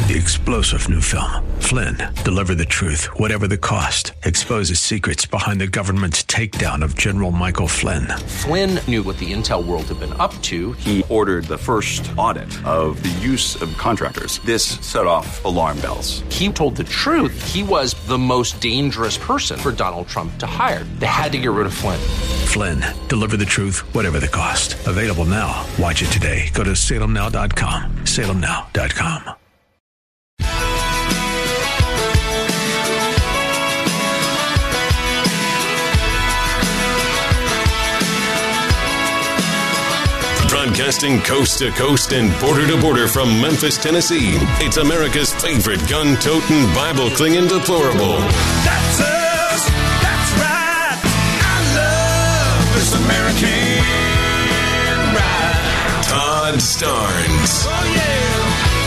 the explosive new film, Flynn, Deliver the Truth, Whatever the Cost, exposes secrets behind the government's takedown of General Michael Flynn. Flynn knew what the intel world had been up to. He ordered the first audit of the use of contractors. This set off alarm bells. He told the truth. He was the most dangerous person for Donald Trump to hire. They had to get rid of Flynn. Flynn, Deliver the Truth, Whatever the Cost. Available now. Watch it today. Go to salemnow.com. salemnow.com. Broadcasting coast to coast and border to border from Memphis, Tennessee, it's America's favorite gun-toting, Bible-clinging deplorable. That's us. That's right. I love this American ride. Todd Starnes. Oh, yeah.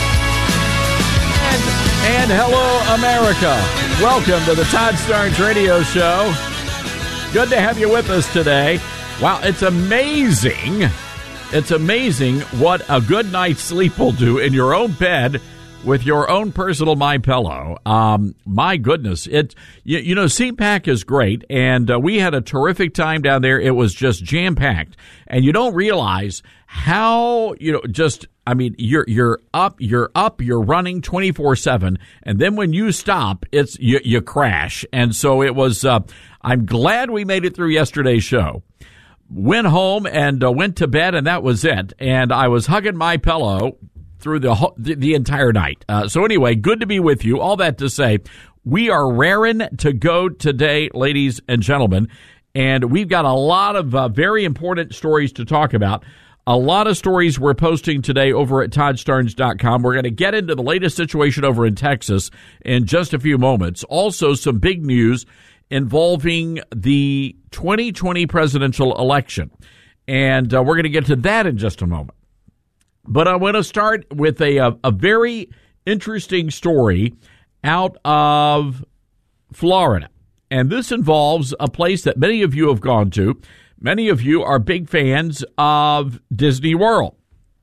And hello, America. Welcome to the Todd Starnes Radio Show. Good to have you with us today. Wow, it's amazing. It's amazing what a good night's sleep will do in your own bed with your own personal MyPillow. My goodness. CPAC is great, and we had a terrific time down there. It was just jam-packed. And you don't realize how, you're up, you're running 24/7, and then when you stop, it's you crash. And so it was, I'm glad we made it through yesterday's show. Went home and went to bed, and that was it. And I was hugging my pillow through the entire night. So anyway, good to be with you. All that to say, we are raring to go today, ladies and gentlemen. And we've got a lot of very important stories to talk about. A lot of stories we're posting today over at ToddStarnes.com. We're going to get into the latest situation over in Texas in just a few moments. Also, some big news involving the 2020 presidential election. And we're going to get to that in just a moment. But I want to start with a very interesting story out of Florida. And this involves a place that many of you have gone to. Many of you are big fans of Disney World.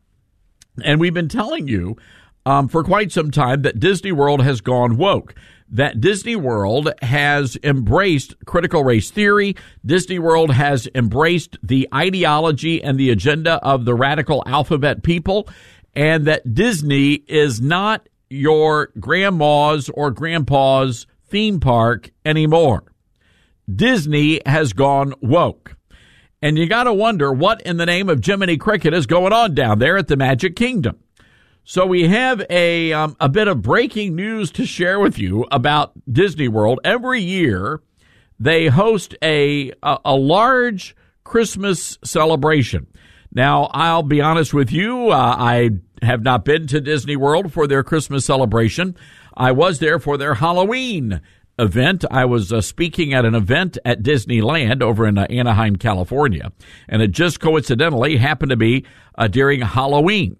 And we've been telling you for quite some time that Disney World has gone woke, that Disney World has embraced critical race theory. Disney World has embraced the ideology and the agenda of the radical alphabet people, and that Disney is not your grandma's or grandpa's theme park anymore. Disney has gone woke. And you got to wonder what in the name of Jiminy Cricket is going on down there at the Magic Kingdom. So we have a bit of breaking news to share with you about Disney World. Every year, they host a large Christmas celebration. Now, I'll be honest with you, I have not been to Disney World for their Christmas celebration. I was there for their Halloween event. I was speaking at an event at Disneyland over in Anaheim, California, and it just coincidentally happened to be during Halloween.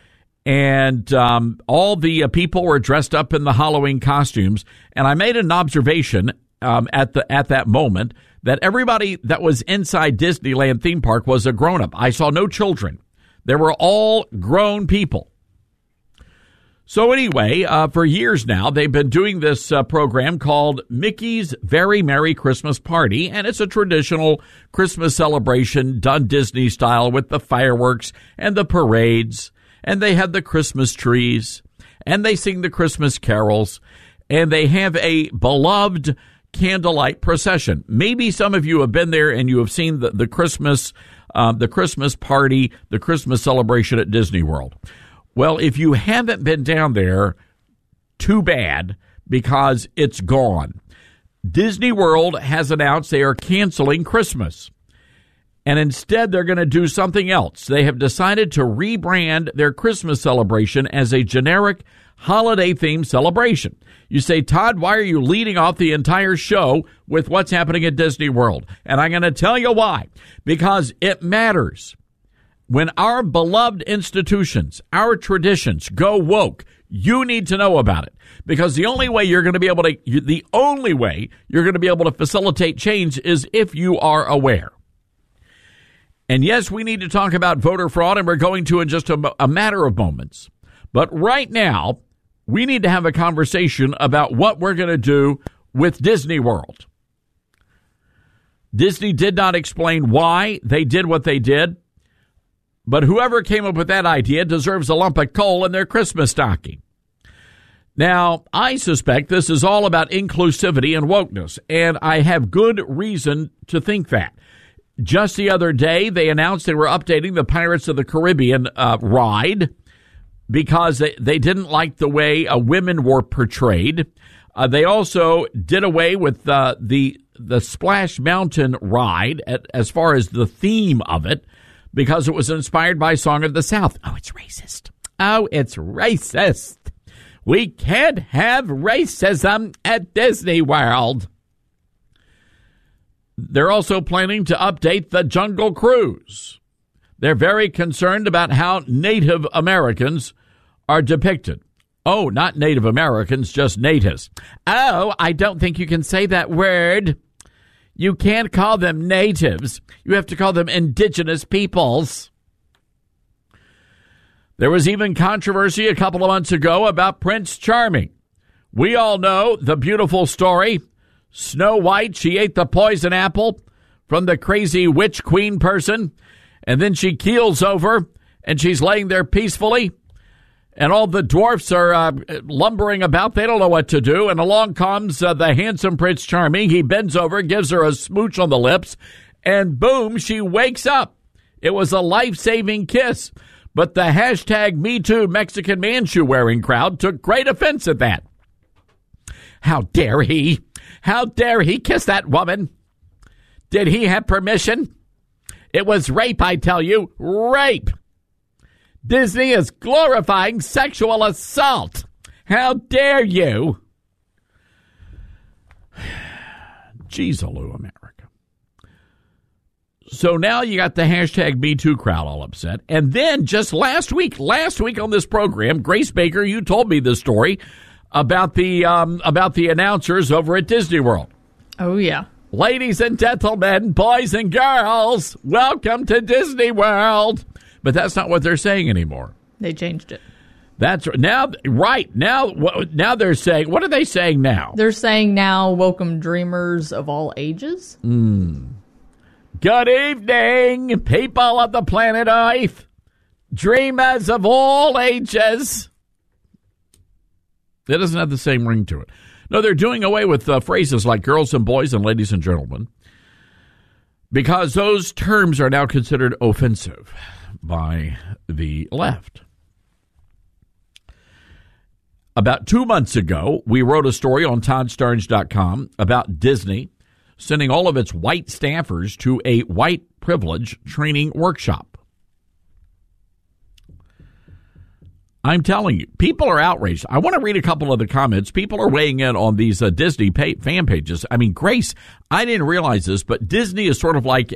And all the people were dressed up in the Halloween costumes. And I made an observation at that moment that everybody that was inside Disneyland theme park was a grown-up. I saw no children. They were all grown people. So anyway, for years now, they've been doing this program called Mickey's Very Merry Christmas Party. And it's a traditional Christmas celebration done Disney style with the fireworks and the parades. And they have the Christmas trees, and they sing the Christmas carols, and they have a beloved candlelight procession. Maybe some of you have been there and you have seen the Christmas party, the Christmas celebration at Disney World. Well, if you haven't been down there, too bad, because it's gone. Disney World has announced they are canceling Christmas. And instead, they're going to do something else. They have decided to rebrand their Christmas celebration as a generic holiday-themed celebration. You say, Todd, why are you leading off the entire show with what's happening at Disney World? And I'm going to tell you why. Because it matters. When our beloved institutions, our traditions go woke, you need to know about it. Because the only way you're going to be able to facilitate change is if you are aware. And yes, we need to talk about voter fraud, and we're going to in just a matter of moments. But right now, we need to have a conversation about what we're going to do with Disney World. Disney did not explain why they did what they did, but whoever came up with that idea deserves a lump of coal in their Christmas stocking. Now, I suspect this is all about inclusivity and wokeness, and I have good reason to think that. Just the other day, they announced they were updating the Pirates of the Caribbean ride because they didn't like the way women were portrayed. They also did away with the Splash Mountain ride as far as the theme of it because it was inspired by Song of the South. Oh, it's racist. Oh, it's racist. We can't have racism at Disney World. They're also planning to update the Jungle Cruise. They're very concerned about how Native Americans are depicted. Oh, not Native Americans, just natives. Oh, I don't think you can say that word. You can't call them natives. You have to call them indigenous peoples. There was even controversy a couple of months ago about Prince Charming. We all know the beautiful story. Snow White, she ate the poison apple from the crazy witch queen person, and then she keels over, and she's laying there peacefully, and all the dwarfs are lumbering about. They don't know what to do, and along comes the handsome Prince Charming. He bends over, gives her a smooch on the lips, and boom, she wakes up. It was a life-saving kiss. But the hashtag #MeToo Mexican man shoe wearing crowd took great offense at that. How dare he? How dare he kiss that woman? Did he have permission? It was rape, I tell you. Rape. Disney is glorifying sexual assault. How dare you? Jeez-a-loo, America. So now you got the hashtag #MeToo crowd all upset. And then just last week on this program, Grace Baker, you told me this story about the announcers over at Disney World. Oh, yeah. Ladies and gentlemen, boys and girls, welcome to Disney World. But that's not what they're saying anymore. They changed it. That's now, right. Now they're saying, what are they saying now? They're saying now, welcome dreamers of all ages. Good evening, people of the planet Earth, dreamers of all ages. It doesn't have the same ring to it. No, they're doing away with phrases like girls and boys and ladies and gentlemen because those terms are now considered offensive by the left. About 2 months ago, we wrote a story on ToddStarnes.com about Disney sending all of its white staffers to a white privilege training workshop. I'm telling you, people are outraged. I want to read a couple of the comments. People are weighing in on these Disney fan pages. I mean, Grace, I didn't realize this, but Disney is sort of like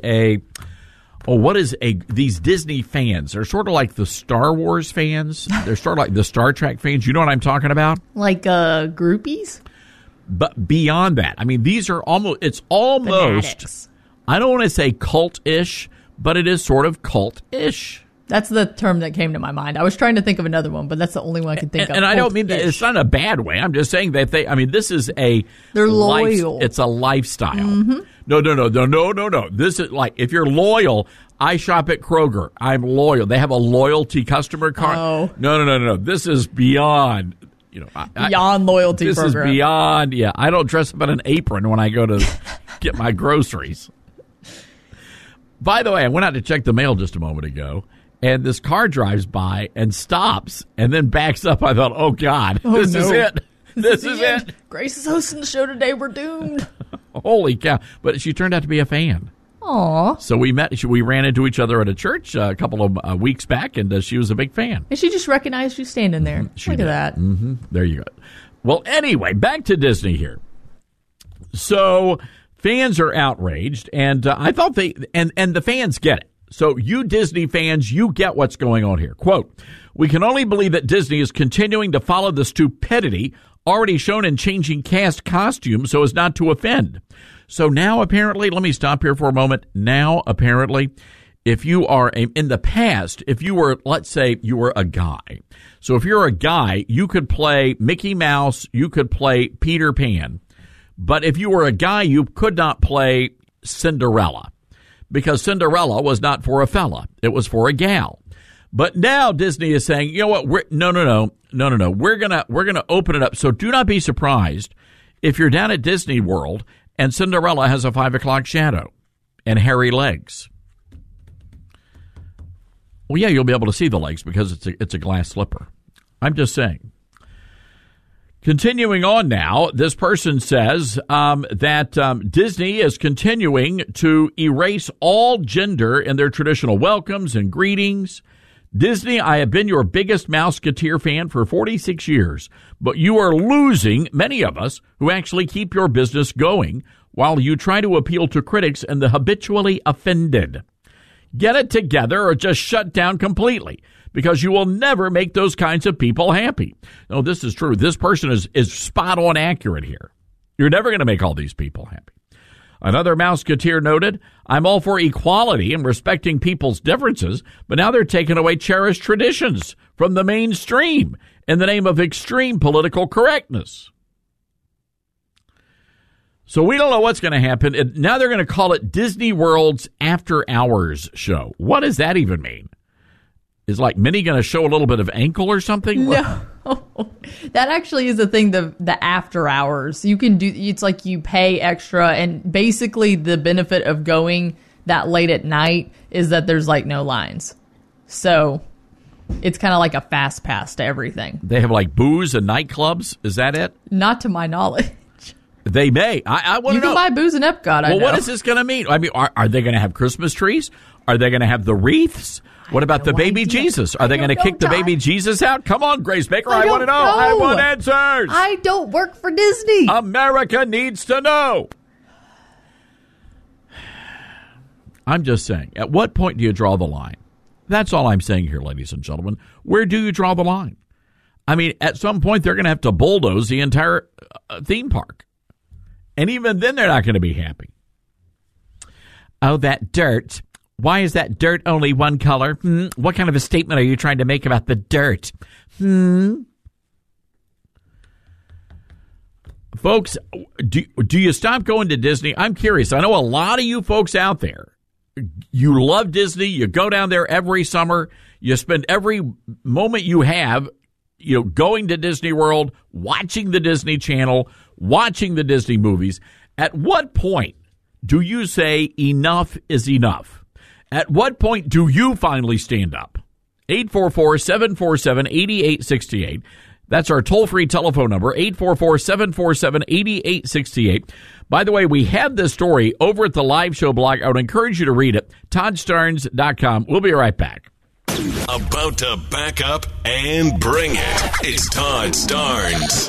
these Disney fans? They're sort of like the Star Wars fans. They're sort of like the Star Trek fans. You know what I'm talking about? Like groupies? But beyond that, I mean, these are almost, Fanatics. I don't want to say cult-ish, but it is sort of cult-ish. That's the term that came to my mind. I was trying to think of another one, but that's the only one I could think of. And I don't mean that it's not in a bad way. I'm just saying that this is they're loyal. It's a lifestyle. Mm-hmm. No. This is like, if you're loyal, I shop at Kroger. I'm loyal. They have a loyalty customer card. Oh. No. This is beyond, beyond loyalty this program. This is beyond, I don't dress up in an apron when I go to get my groceries. By the way, I went out to check the mail just a moment ago, and this car drives by and stops and then backs up. I thought, oh, God, this is it. This is it. Grace is hosting the show today. We're doomed. Holy cow. But she turned out to be a fan. Aw. So we ran into each other at a church a couple of weeks back, and she was a big fan. And she just recognized you standing there. Mm-hmm. Look at that. Mm-hmm. There you go. Well, anyway, back to Disney here. So fans are outraged, and I thought and the fans get it. So you Disney fans, you get what's going on here. Quote, "We can only believe that Disney is continuing to follow the stupidity already shown in changing cast costumes so as not to offend. So now apparently, let me stop here for a moment. Now apparently, if you are in the past, if you were, let's say you were a guy. So if you're a guy, you could play Mickey Mouse, you could play Peter Pan. But if you were a guy, you could not play Cinderella, because Cinderella was not for a fella. It was for a gal. But now Disney is saying, you know what? No. We're gonna open it up. So do not be surprised if you're down at Disney World and Cinderella has a 5 o'clock shadow and hairy legs. Well, yeah, you'll be able to see the legs because it's a glass slipper. I'm just saying. Continuing on now, this person says that Disney is continuing to erase all gender in their traditional welcomes and greetings. Disney, I have been your biggest Mouseketeer fan for 46 years, but you are losing many of us who actually keep your business going while you try to appeal to critics and the habitually offended. Get it together or just shut down completely, because you will never make those kinds of people happy. No, this is true. This person is spot on accurate here. You're never going to make all these people happy. Another Mouseketeer noted, I'm all for equality and respecting people's differences, but now they're taking away cherished traditions from the mainstream in the name of extreme political correctness. So we don't know what's going to happen. Now they're going to call it Disney World's After Hours show. What does that even mean? Is like Minnie going to show a little bit of ankle or something? No, that actually is the thing. The after hours you can do. It's like you pay extra, and basically the benefit of going that late at night is that there's like no lines. So it's kind of like a fast pass to everything. They have like booze and nightclubs. Is that it? Not to my knowledge. They may. I want to know. You can buy booze in Epcot. Well, what is this going to mean? I mean, are they going to have Christmas trees? Are they going to have the wreaths? What about the baby Jesus? Are they going to kick the baby Jesus out? Come on, Grace Baker. I want to know. I want answers. I don't work for Disney. America needs to know. I'm just saying, at what point do you draw the line? That's all I'm saying here, ladies and gentlemen. Where do you draw the line? I mean, at some point, they're going to have to bulldoze the entire theme park. And even then, they're not going to be happy. Oh, that dirt. Why is that dirt only one color? What kind of a statement are you trying to make about the dirt? Folks, do you stop going to Disney? I'm curious. I know a lot of you folks out there, you love Disney. You go down there every summer. You spend every moment you have, going to Disney World, watching the Disney Channel, watching the Disney movies. At what point do you say enough is enough? At what point do you finally stand up? 844-747-8868. That's our toll-free telephone number, 844-747-8868. By the way, we have this story over at the live show blog. I would encourage you to read it, ToddStarnes.com. We'll be right back. About to back up and bring it. It's Todd Starnes.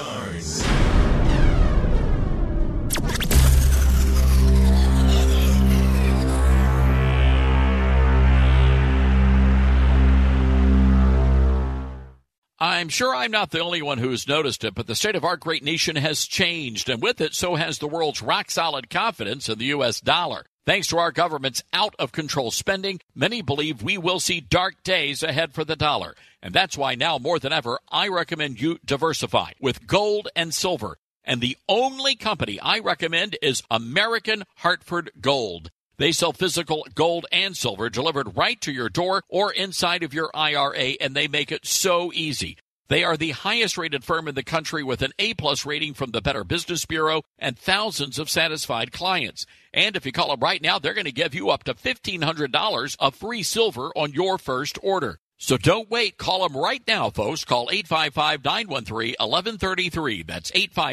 I'm sure I'm not the only one who's noticed it, but the state of our great nation has changed, and with it, so has the world's rock-solid confidence in the U.S. dollar. Thanks to our government's out-of-control spending, many believe we will see dark days ahead for the dollar. And that's why now more than ever, I recommend you diversify with gold and silver. And the only company I recommend is American Hartford Gold. They sell physical gold and silver delivered right to your door or inside of your IRA, and they make it so easy. They are the highest-rated firm in the country with an A-plus rating from the Better Business Bureau and thousands of satisfied clients. And if you call them right now, they're going to give you up to $1,500 of free silver on your first order. So don't wait. Call them right now, folks. Call 855-913-1133. That's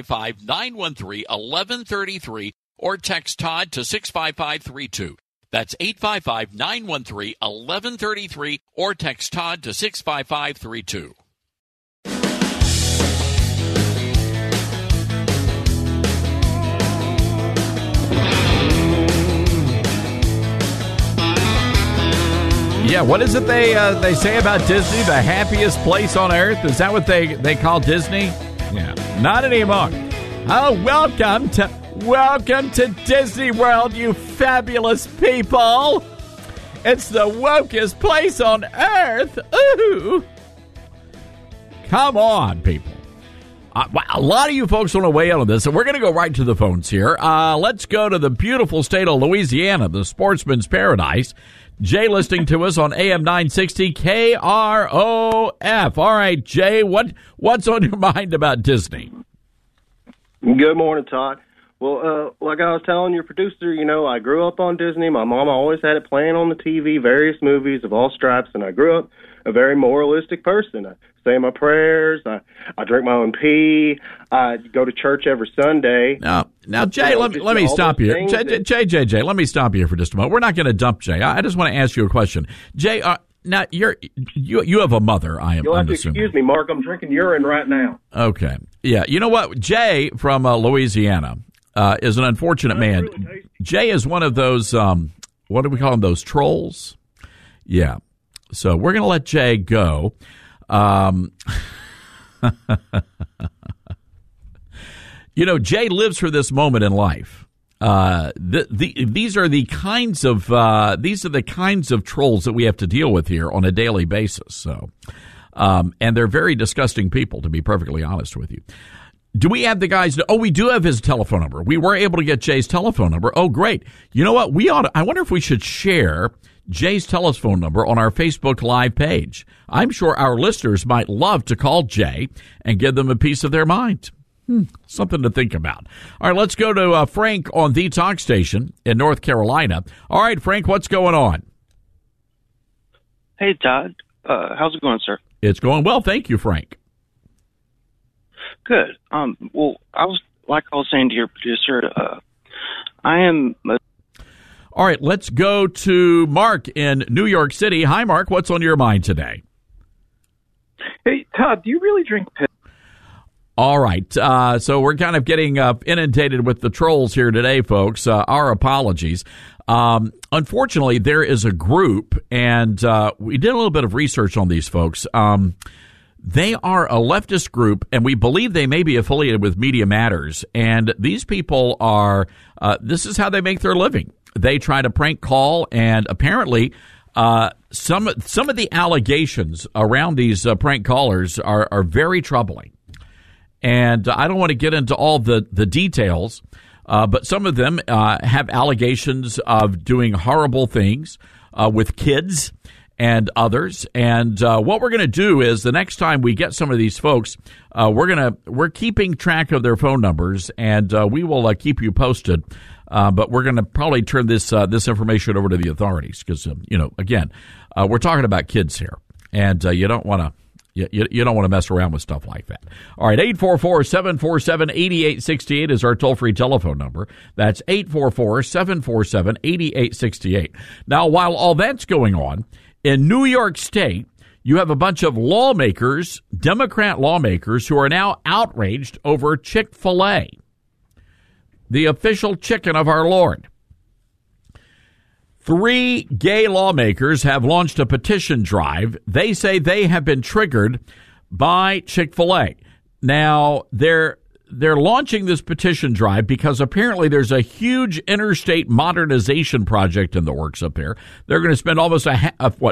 855-913-1133. Or text Todd to 65532. That's 855-913-1133. Or text Todd to 65532. Yeah, what is it they say about Disney? The happiest place on earth? Is that what they call Disney? Yeah, not anymore. Oh, welcome to Disney World, you fabulous people. It's the wokest place on earth. Ooh. Come on, people. A lot of you folks want to weigh in on this, and we're going to go right to the phones here. Let's go to the beautiful state of Louisiana, the sportsman's paradise. Jay listening to us on AM 960 KROF. All right, Jay, what's on your mind about Disney? Good morning, Todd. Well, like I was telling your producer, I grew up on Disney. My mom always had it playing on the TV, various movies of all stripes, and I grew up a very moralistic person. I say my prayers. I drink my own pee. I go to church every Sunday. Now, Jay, let me stop you. Jay, let me stop you for just a moment. We're not going to dump Jay. I just want to ask you a question. Jay, now you have a mother, You'll have to excuse me, Mark. I'm drinking urine right now. Okay. Yeah, you know what? Jay from Louisiana is an unfortunate man. Really Jay is one of those, what do we call them, those trolls? Yeah. So we're going to let Jay go. Jay lives for this moment in life. These are the kinds of trolls that we have to deal with here on a daily basis. So, and they're very disgusting people, to be perfectly honest with you. Do we have the guys? Oh, we do have his telephone number. We were able to get Jay's telephone number. Oh, great. You know what? I wonder if we should share Jay's telephone number on our Facebook Live page. I'm sure our listeners might love to call Jay and give them a piece of their mind. Something to think about. All right, let's go to Frank on the talk station in North Carolina. All right, Frank, what's going on? Hey, Todd. How's it going, sir? It's going well. Thank you, Frank. Good. Well, I was saying to your producer, I am... All right, let's go to Mark in New York City. Hi, Mark. What's on your mind today? Hey, Todd, do you really drink piss? All right. So we're kind of getting inundated with the trolls here today, folks. Our apologies. Unfortunately, there is a group, and we did a little bit of research on these folks. They are a leftist group, and we believe they may be affiliated with Media Matters. And these people are, this is how they make their living. They try to prank call, and apparently some of the allegations around these prank callers are very troubling. And I don't want to get into all the details, but some of them have allegations of doing horrible things with kids and others. And what we're going to do is the next time we get some of these folks, we're keeping track of their phone numbers, and we will keep you posted. But we're going to probably turn this information over to the authorities because again, we're talking about kids here, and you don't want to. You don't want to mess around with stuff like that. All right, 844-747-8868 is our toll-free telephone number. That's 844-747-8868. Now, while all that's going on, in New York State, you have a bunch of lawmakers, Democrat lawmakers, who are now outraged over Chick-fil-A, the official chicken of our Lord. 3 gay lawmakers have launched a petition drive. They say they have been triggered by Chick-fil-A. Now, they're launching this petition drive because apparently there's a huge interstate modernization project in the works up there. They're going to spend almost almost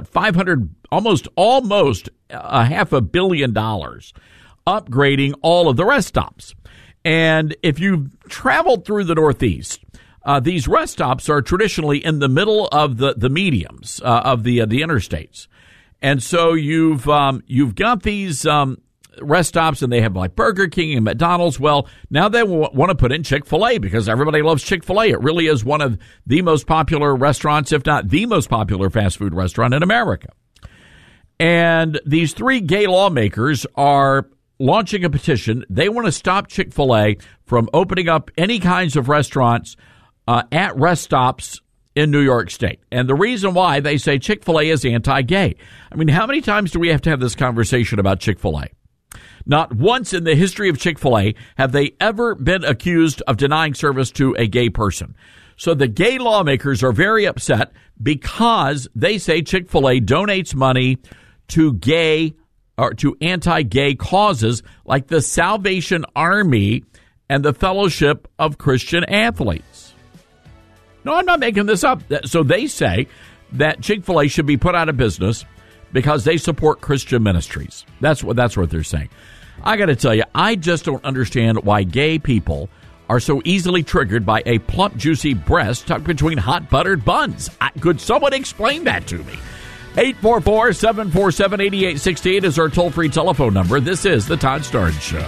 $500 million upgrading all of the rest stops. And if you've traveled through the Northeast, these rest stops are traditionally in the middle of the mediums of the interstates, and so you've got these rest stops, and they have like Burger King and McDonald's. Well, now they want to put in Chick-fil-A because everybody loves Chick-fil-A. It really is one of the most popular restaurants, if not the most popular fast food restaurant in America. And these 3 gay lawmakers are launching a petition. They want to stop Chick-fil-A from opening up any kinds of restaurants at rest stops in New York State. And the reason why they say Chick-fil-A is anti-gay. I mean, how many times do we have to have this conversation about Chick-fil-A? Not once in the history of Chick-fil-A have they ever been accused of denying service to a gay person. So the gay lawmakers are very upset because they say Chick-fil-A donates money to gay or to anti-gay causes like the Salvation Army and the Fellowship of Christian Athletes. No, I'm not making this up. So they say that Chick-fil-A should be put out of business because they support Christian ministries. That's what they're saying. I got to tell you, I just don't understand why gay people are so easily triggered by a plump, juicy breast tucked between hot buttered buns. Could someone explain that to me? 844-747-8868 is our toll-free telephone number. This is the Todd Starnes Show.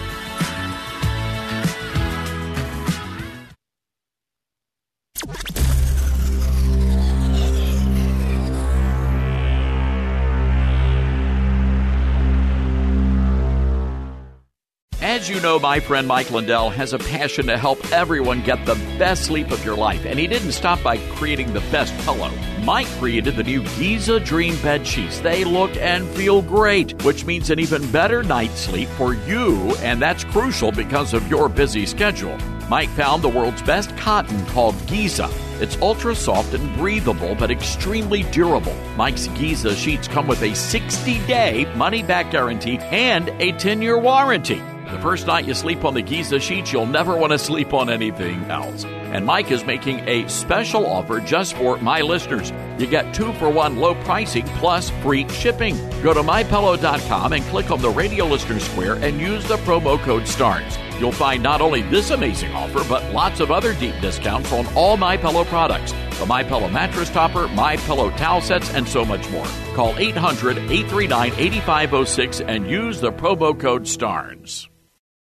As you know, my friend Mike Lindell has a passion to help everyone get the best sleep of your life, and he didn't stop by creating the best pillow. Mike created the new Giza Dream Bed Sheets. They look and feel great, which means an even better night's sleep for you, and that's crucial because of your busy schedule. Mike found the world's best cotton called Giza. It's ultra soft and breathable, but extremely durable. Mike's Giza sheets come with a 60-day money-back guarantee and a 10-year warranty. The first night you sleep on the Giza sheets, you'll never want to sleep on anything else. And Mike is making a special offer just for my listeners. You get 2-for-1 low pricing plus free shipping. Go to MyPillow.com and click on the radio listener square and use the promo code STARS. You'll find not only this amazing offer, but lots of other deep discounts on all MyPillow products. The MyPillow mattress topper, MyPillow towel sets, and so much more. Call 800-839-8506 and use the promo code STARS.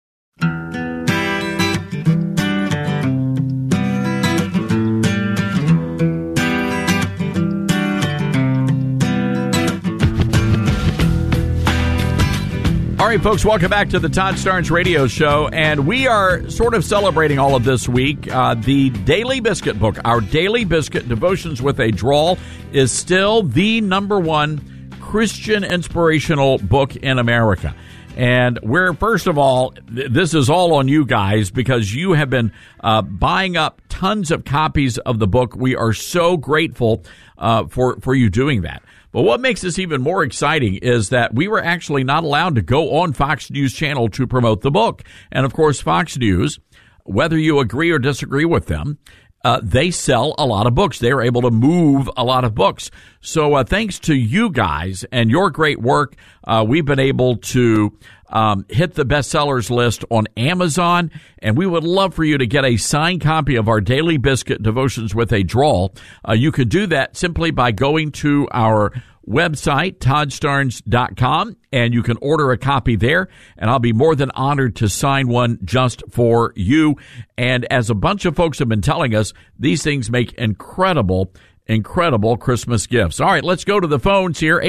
All right, folks, welcome back to the Todd Starnes Radio Show, and we are sort of celebrating all of this week. The Daily Biscuit book, our Daily Biscuit Devotions with a Drawl, is still the #1 Christian inspirational book in America. And we're, first of all, this is all on you guys because you have been buying up tons of copies of the book. We are so grateful for you doing that. But what makes this even more exciting is that we were actually not allowed to go on Fox News Channel to promote the book. And, of course, Fox News, whether you agree or disagree with them, they sell a lot of books. They're able to move a lot of books. So thanks to you guys and your great work, we've been able to hit the bestsellers list on Amazon, and we would love for you to get a signed copy of our Daily Biscuit Devotions with a Drawl. You could do that simply by going to our website, toddstarnes.com, and you can order a copy there, and I'll be more than honored to sign one just for you. And as a bunch of folks have been telling us, these things make incredible Christmas gifts. All right, let's go to the phones here.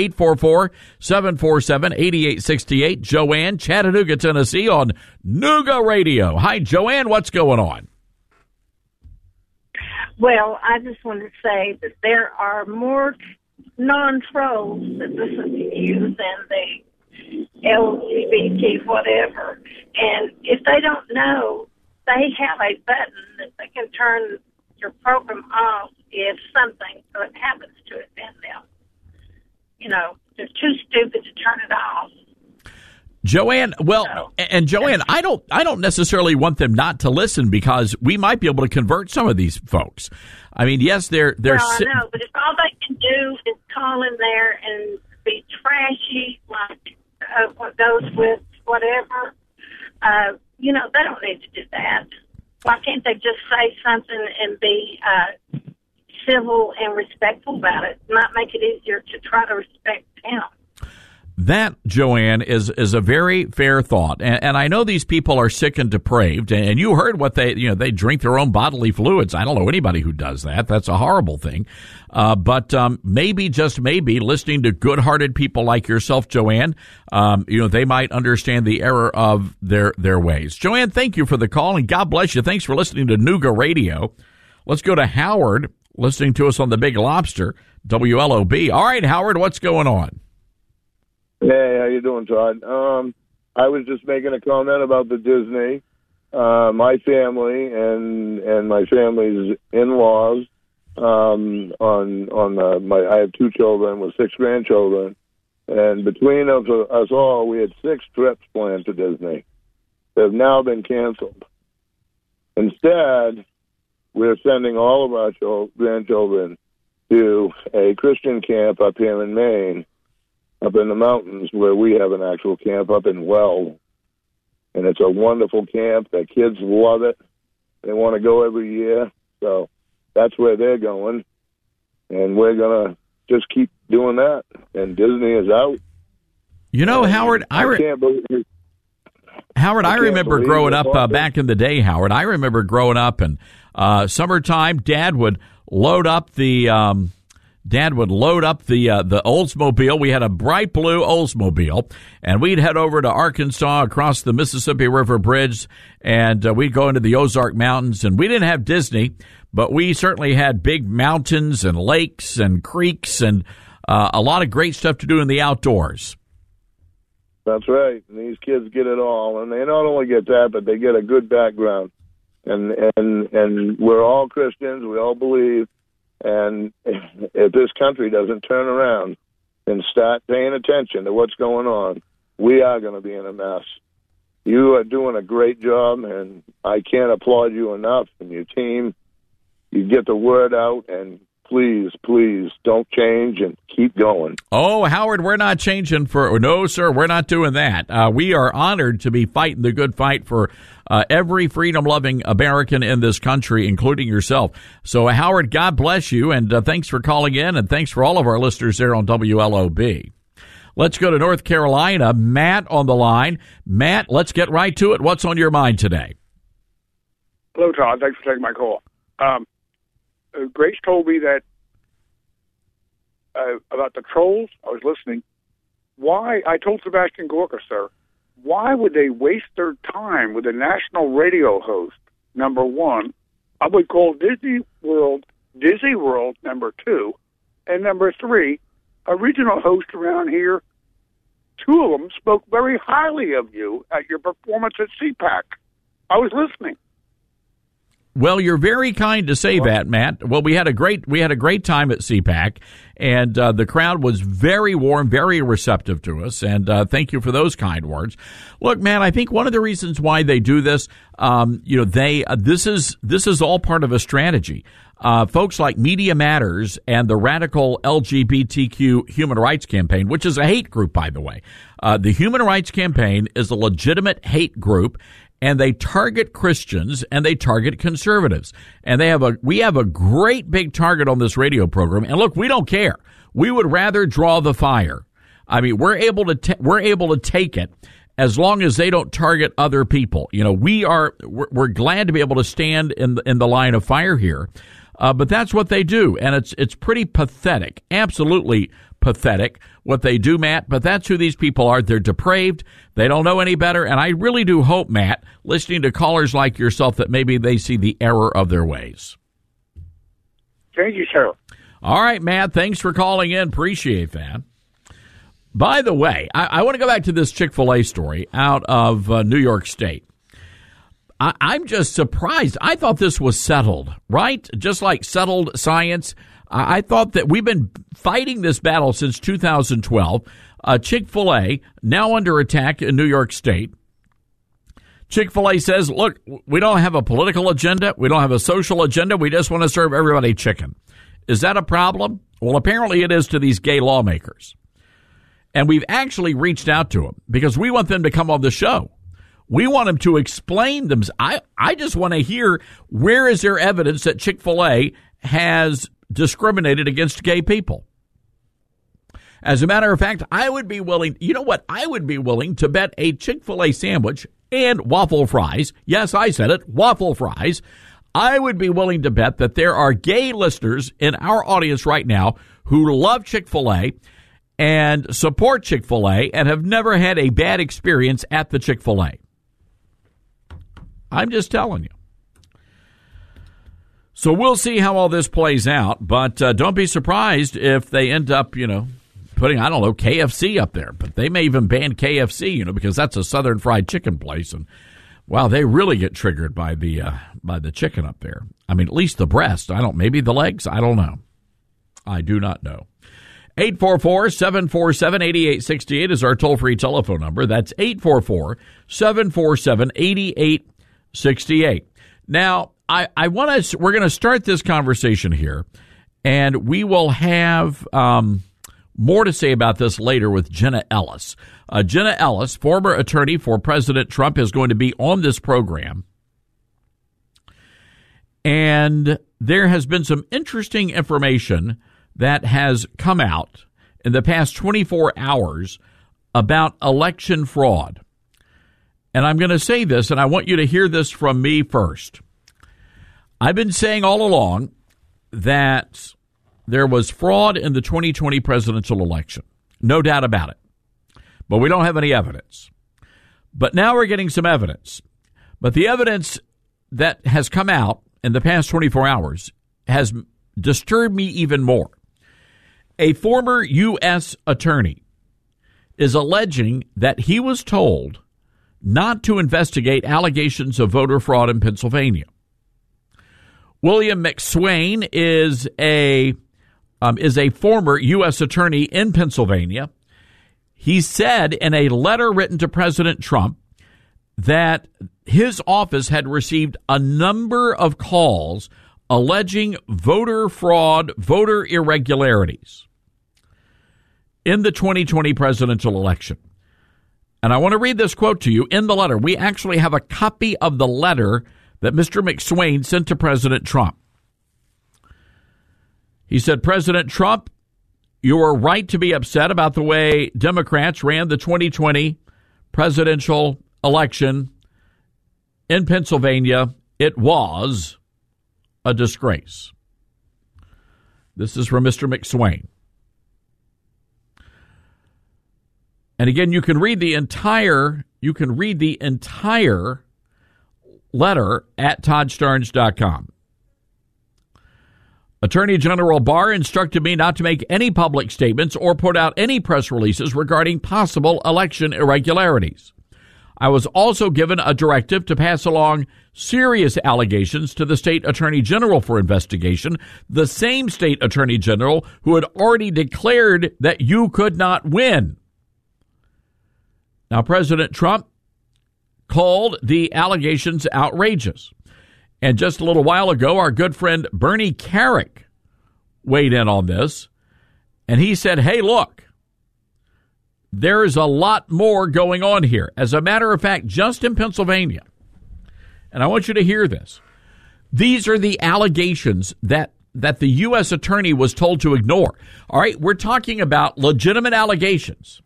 844-747-8868. Joanne, Chattanooga, Tennessee on Nooga Radio. Hi, Joanne. What's going on? Well, I just want to say that there are more non-trolls that listen to you than the LGBT whatever. And if they don't know, they have a button that they can turn your program off if something good happens to it, then they're too stupid to turn it off. Joanne, Joanne, I don't necessarily want them not to listen because we might be able to convert some of these folks. I mean, yes, they're. Well, I know, but if all they can do is call in there and be trashy, like what goes with whatever, they don't need to do that. Why can't they just say something and be civil and respectful about it? It might make it easier to try to respect him. That, Joanne, is a very fair thought. And I know these people are sick and depraved. And you heard what they drink their own bodily fluids. I don't know anybody who does that. That's a horrible thing. But maybe, just maybe, listening to good-hearted people like yourself, Joanne, they might understand the error of their ways. Joanne, thank you for the call, and God bless you. Thanks for listening to Nooga Radio. Let's go to Howard, listening to us on the Big Lobster, WLOB. All right, Howard, what's going on? Hey, how you doing, Todd? I was just making a comment about the Disney. My family and my family's in-laws. I have 2 children with 6 grandchildren, and between us all, we had 6 trips planned to Disney. They've now been canceled. Instead, we're sending all of our grandchildren to a Christian camp up here in Maine, up in the mountains, where we have an actual camp up in Well. And it's a wonderful camp. The kids love it. They want to go every year. So that's where they're going. And we're going to just keep doing that. And Disney is out. You know, Howard, I remember growing up back in the day, Howard. I remember growing up, and summertime, Dad would load up the Oldsmobile. We had a bright blue Oldsmobile, and we'd head over to Arkansas across the Mississippi River Bridge, and we'd go into the Ozark Mountains. And we didn't have Disney, but we certainly had big mountains and lakes and creeks and a lot of great stuff to do in the outdoors. That's right. And these kids get it all, and they not only get that, but they get a good background. And we're all Christians. We all believe. And if this country doesn't turn around and start paying attention to what's going on, we are going to be in a mess. You are doing a great job, and I can't applaud you enough and your team. You get the word out, and please don't change and keep going. Oh, Howard, we're not changing no, sir, we're not doing that. We are honored to be fighting the good fight for every freedom-loving American in this country, including yourself. So, Howard, God bless you, and thanks for calling in, and thanks for all of our listeners there on WLOB. Let's go to North Carolina. Matt on the line. Matt, let's get right to it. What's on your mind today? Hello, Todd. Thanks for taking my call. Grace told me that about the trolls. I was listening. Why? I told Sebastian Gorka, sir, why would they waste their time with a national radio host, number one? I would call Disney World, number two, and number three, a regional host around here. Two of them spoke very highly of you at your performance at CPAC. I was listening. Well, you're very kind to say that, Matt. Well, we had a great time at CPAC, and the crowd was very warm, very receptive to us, and thank you for those kind words. Look, Matt, I think one of the reasons why they do this, this is all part of a strategy. Folks like Media Matters and the Radical LGBTQ Human Rights Campaign, which is a hate group, by the way. The Human Rights Campaign is a legitimate hate group, and they target Christians and they target conservatives. And we have a great big target on this radio program. And look, we don't care. We would rather draw the fire. I mean, we're able to take it as long as they don't target other people. You know, we're glad to be able to stand in the line of fire here. But that's what they do. And it's pretty pathetic. Absolutely pathetic what they do, Matt, but that's who these people are. They're depraved. They don't know any better, and I really do hope, Matt, listening to callers like yourself, that maybe they see the error of their ways. Thank you, sir. All right, Matt, thanks for calling in. Appreciate that. By the way, I want to go back to this Chick-fil-A story out of New York State. I'm just surprised. I thought this was settled, right? Just like settled science. I thought that we've been fighting this battle since 2012. Chick-fil-A, now under attack in New York State. Chick-fil-A says, look, we don't have a political agenda. We don't have a social agenda. We just want to serve everybody chicken. Is that a problem? Well, apparently it is to these gay lawmakers. And we've actually reached out to them because we want them to come on the show. We want them to explain them. I just want to hear, where is there evidence that Chick-fil-A has discriminated against gay people? As a matter of fact, I would be willing, you know what? I would be willing to bet a Chick-fil-A sandwich and waffle fries. Yes, I said it, waffle fries. I would be willing to bet that there are gay listeners in our audience right now who love Chick-fil-A and support Chick-fil-A and have never had a bad experience at the Chick-fil-A. I'm just telling you. So we'll see how all this plays out, but don't be surprised if they end up, putting, I don't know, KFC up there. But they may even ban KFC, because that's a Southern fried chicken place. And, wow, they really get triggered by the chicken up there. I mean, at least the breast. Maybe the legs. I don't know. I do not know. 844-747-8868 is our toll-free telephone number. That's 844-747-8868. Now, we're going to start this conversation here, And we will have more to say about this later with Jenna Ellis. Jenna Ellis, former attorney for President Trump, is going to be on this program. And there has been some interesting information that has come out in the past 24 hours about election fraud. And I'm going to say this, and I want you to hear this from me first. I've been saying all along that there was fraud in the 2020 presidential election. No doubt about it. But we don't have any evidence. But now we're getting some evidence. But the evidence that has come out in the past 24 hours has disturbed me even more. A former U.S. attorney is alleging that he was told not to investigate allegations of voter fraud in Pennsylvania. William McSwain is a former U.S. attorney in Pennsylvania. He said in a letter written to President Trump that his office had received a number of calls alleging voter fraud, voter irregularities in the 2020 presidential election. And I want to read this quote to you in the letter. We actually have a copy of the letter that Mr. McSwain sent to President Trump. He said, President Trump, you are right to be upset about the way Democrats ran the 2020 presidential election in Pennsylvania. It was a disgrace. This is from Mr. McSwain. And again, you can read the entire letter at toddsterns.com. Attorney General Barr instructed me not to make any public statements or put out any press releases regarding possible election irregularities. I was also given a directive to pass along serious allegations to the state attorney general for investigation, the same state attorney general who had already declared that you could not win. Now, President Trump called the allegations outrageous. And just a little while ago, our good friend Bernie Carrick weighed in on this. And he said, hey, look, there is a lot more going on here. As a matter of fact, just in Pennsylvania, and I want you to hear this, these are the allegations that the U.S. attorney was told to ignore. All right, we're talking about legitimate allegations.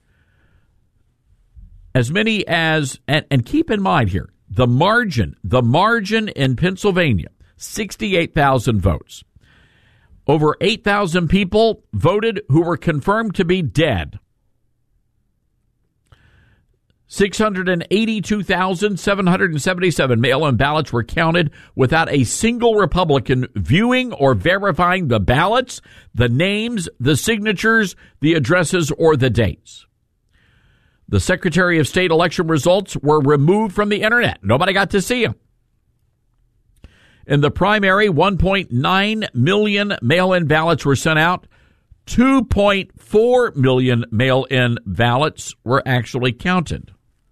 As many as, and keep in mind here, the margin in Pennsylvania, 68,000 votes. Over 8,000 people voted who were confirmed to be dead. 682,777 mail-in ballots were counted without a single Republican viewing or verifying the ballots, the names, the signatures, the addresses, or the dates. The Secretary of State election results were removed from the internet. Nobody got to see them. In the primary, 1.9 million mail-in ballots were sent out. 2.4 million mail-in ballots were actually counted.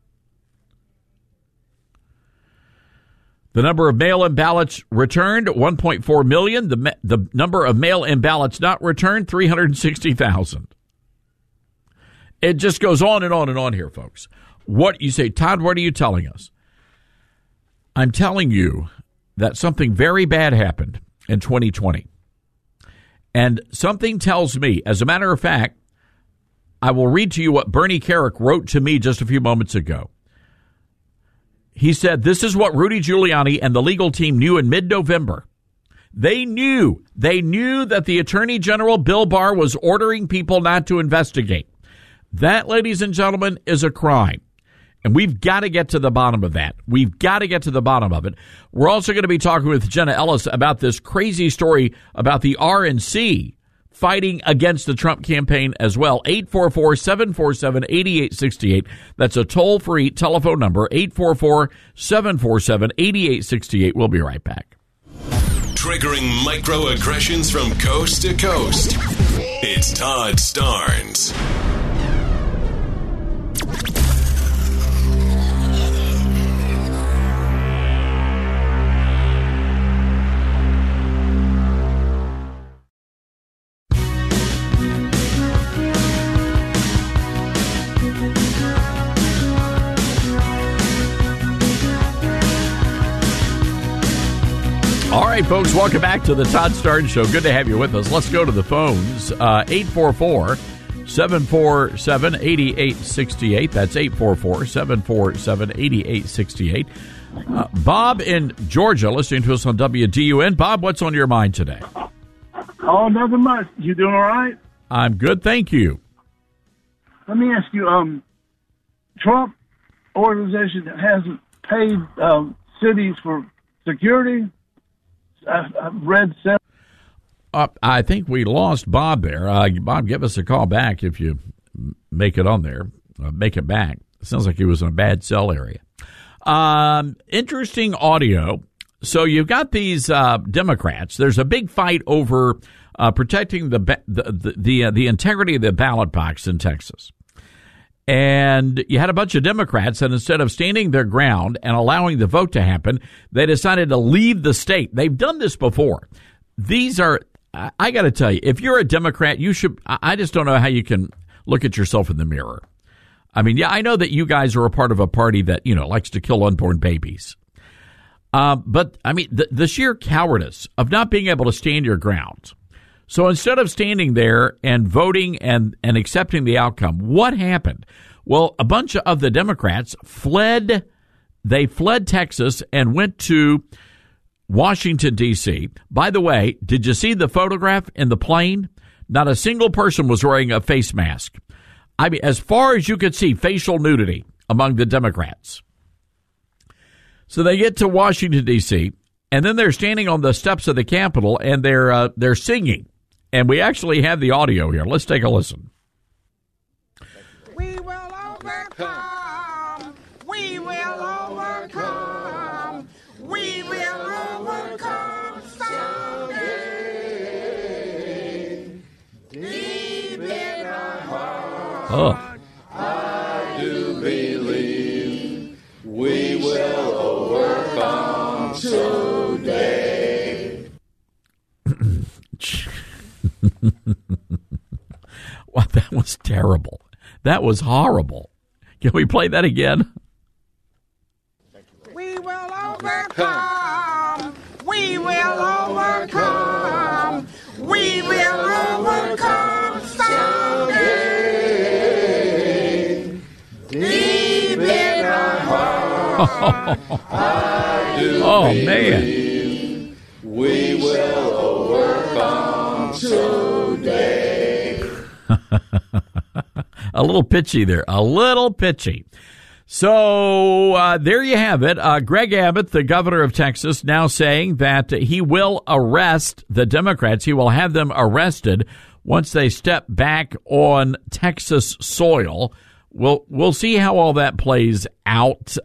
The number of mail-in ballots returned, 1.4 million. The number of mail-in ballots not returned, 360,000. It just goes on and on and on here, folks. What you say, Todd, what are you telling us? I'm telling you that something very bad happened in 2020. And something tells me, as a matter of fact, I will read to you what Bernie Carrick wrote to me just a few moments ago. He said, this is what Rudy Giuliani and the legal team knew in mid-November. They knew that the Attorney General, Bill Barr, was ordering people not to investigate. That, ladies and gentlemen, is a crime. And we've got to get to the bottom of that. We've got to get to the bottom of it. We're also going to be talking with Jenna Ellis about this crazy story about the RNC fighting against the Trump campaign as well. 844-747-8868. That's a toll-free telephone number, 844-747-8868. We'll be right back. Triggering microaggressions from coast to coast. It's Todd Starnes. All right, folks, welcome back to the Todd Starnes Show. Good to have you with us. Let's go to the phones. 844-747-8868. That's 844-747-8868. Bob in Georgia, listening to us on WDUN. Bob, what's on your mind today? Oh, nothing much. You doing all right? I'm good, thank you. Let me ask you, Trump organization hasn't paid cities for security. I've read several. I think we lost Bob there. Bob, give us a call back if you make it on there. Make it back. It sounds like he was in a bad cell area. Interesting audio. So you've got these Democrats. There's a big fight over protecting the integrity of the ballot box in Texas. And you had a bunch of Democrats that instead of standing their ground and allowing the vote to happen, they decided to leave the state. They've done this before. These are, I got to tell you, if you're a Democrat, you should, I just don't know how you can look at yourself in the mirror. I mean, yeah, I know that you guys are a part of a party that, likes to kill unborn babies. But, I mean, the sheer cowardice of not being able to stand your ground. So instead of standing there and voting and accepting the outcome, what happened? Well, a bunch of the Democrats fled. They fled Texas and went to Washington, D.C. By the way, did you see the photograph in the plane? Not a single person was wearing a face mask. I mean, as far as you could see, facial nudity among the Democrats. So they get to Washington, D.C., and then they're standing on the steps of the Capitol, and they're singing. And we actually have the audio here. Let's take a listen. We will overcome. We will overcome. We will overcome someday. Deep in our heart, I do believe we will overcome today. Well, that was terrible. That was horrible. Can we play that again? We will overcome. We will overcome. We will overcome someday. Deep in our heart, I do believe we will overcome today. A little pitchy there. A little pitchy. So there you have it. Greg Abbott, the governor of Texas, now saying that he will arrest the Democrats. He will have them arrested once they step back on Texas soil. We'll see how all that plays out.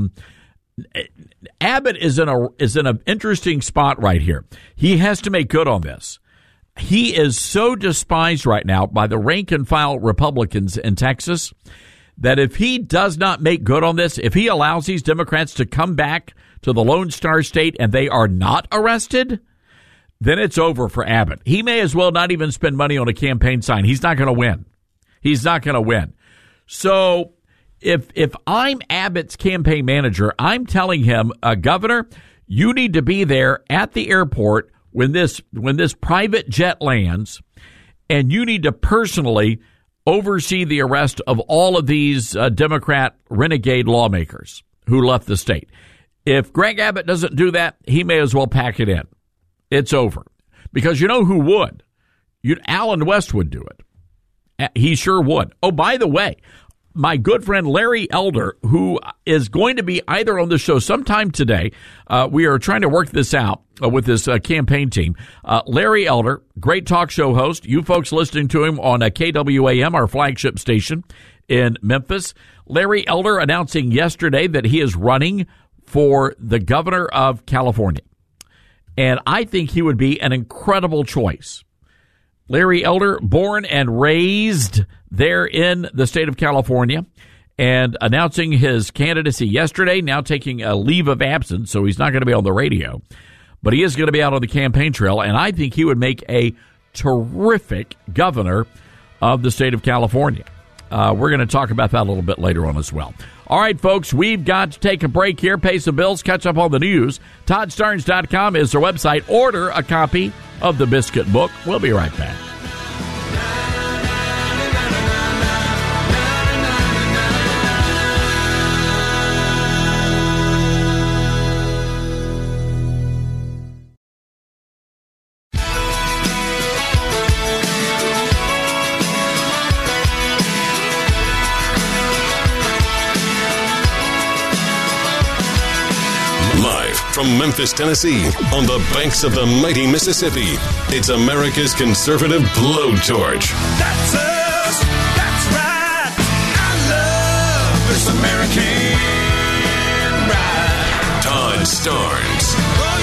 Abbott is in an interesting spot right here. He has to make good on this. He is so despised right now by the rank and file Republicans in Texas that if he does not make good on this, if he allows these Democrats to come back to the Lone Star State and they are not arrested, then it's over for Abbott. He may as well not even spend money on a campaign sign. He's not going to win. He's not going to win. So if I'm Abbott's campaign manager, I'm telling him, Governor, you need to be there at the airport when this private jet lands, and you need to personally oversee the arrest of all of these Democrat renegade lawmakers who left the state. If Greg Abbott doesn't do that, he may as well pack it in. It's over. Because you know who would? Alan West would do it. He sure would. Oh, by the way, my good friend Larry Elder, who is going to be either on the show sometime today, we are trying to work this out with this campaign team. Larry Elder, great talk show host. You folks listening to him on KWAM, our flagship station in Memphis. Larry Elder announcing yesterday that he is running for the governor of California. And I think he would be an incredible choice. Larry Elder, born and raised there in the state of California, and announcing his candidacy yesterday, now taking a leave of absence, so he's not going to be on the radio. But he is going to be out on the campaign trail, and I think he would make a terrific governor of the state of California. We're going to talk about that a little bit later on as well. All right, folks, we've got to take a break here, pay some bills, catch up on the news. ToddStarnes.com is their website. Order a copy of the Biscuit Book. We'll be right back. From Memphis, Tennessee, on the banks of the mighty Mississippi, it's America's conservative blowtorch. That's us. That's right. I love this American ride. Todd Starnes. Oh,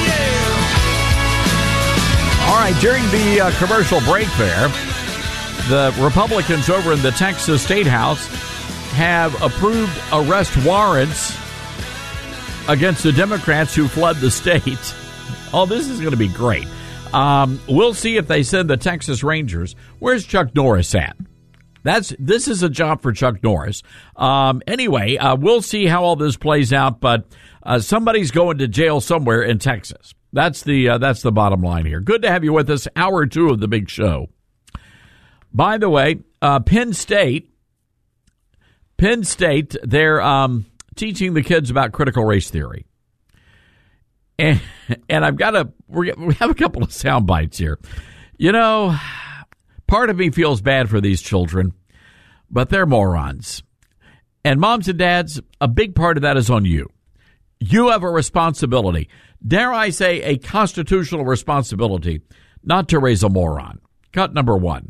yeah. All right, during the commercial break there, the Republicans over in the Texas State House have approved arrest warrants against the Democrats who fled the state. Oh, this is going to be great. We'll see if they send the Texas Rangers. Where's Chuck Norris at? This is a job for Chuck Norris. Anyway, we'll see how all this plays out, but somebody's going to jail somewhere in Texas. That's the bottom line here. Good to have you with us. Hour 2 of the big show. By the way, Penn State, they're teaching the kids about critical race theory. And we have a couple of sound bites here. You know, part of me feels bad for these children, but they're morons. And moms and dads, a big part of that is on you. You have a responsibility, dare I say a constitutional responsibility, not to raise a moron. Cut number 1.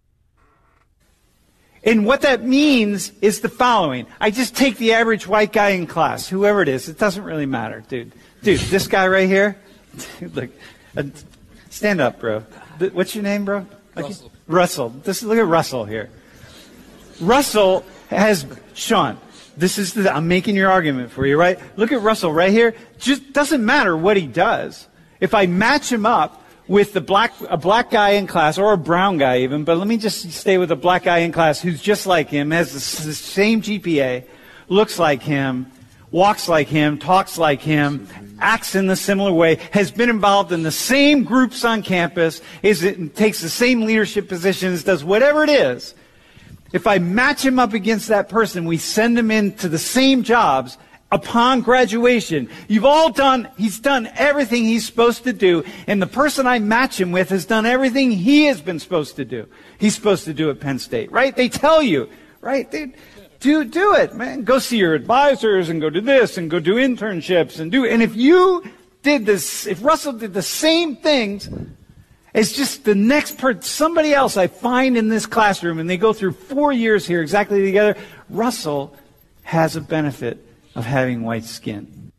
And what that means is the following. I just take the average white guy in class, whoever it is. It doesn't really matter, dude. Dude, this guy right here. Dude, look, stand up, bro. What's your name, bro? Russell. Russell. Look at Russell here. Russell has, Sean, I'm making your argument for you, right? Look at Russell right here. Just doesn't matter what he does. If I match him up with a black guy in class, or a brown guy even, but let me just stay with a black guy in class who's just like him, has the same GPA, looks like him, walks like him, talks like him, acts in a similar way, has been involved in the same groups on campus, takes the same leadership positions, does whatever it is. If I match him up against that person, we send him into the same jobs. Upon graduation, he's done everything he's supposed to do, and the person I match him with has done everything he has been supposed to do. He's supposed to do at Penn State, right? They tell you, right? Do it, man. Go see your advisors and go do this and go do internships and if you did this, if Russell did the same things as just the next somebody else I find in this classroom, and they go through 4 years here exactly together, Russell has a benefit of having white skin.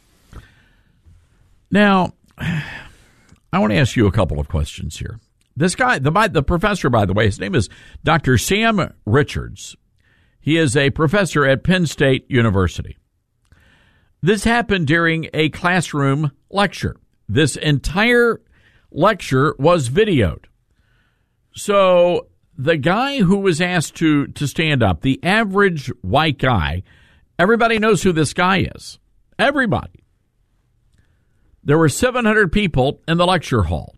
Now, I want to ask you a couple of questions here. This guy, the professor, by the way, his name is Dr. Sam Richards. He is a professor at Penn State University. This happened during a classroom lecture. This entire lecture was videoed. So the guy who was asked to stand up, the average white guy, everybody knows who this guy is. Everybody. There were 700 people in the lecture hall.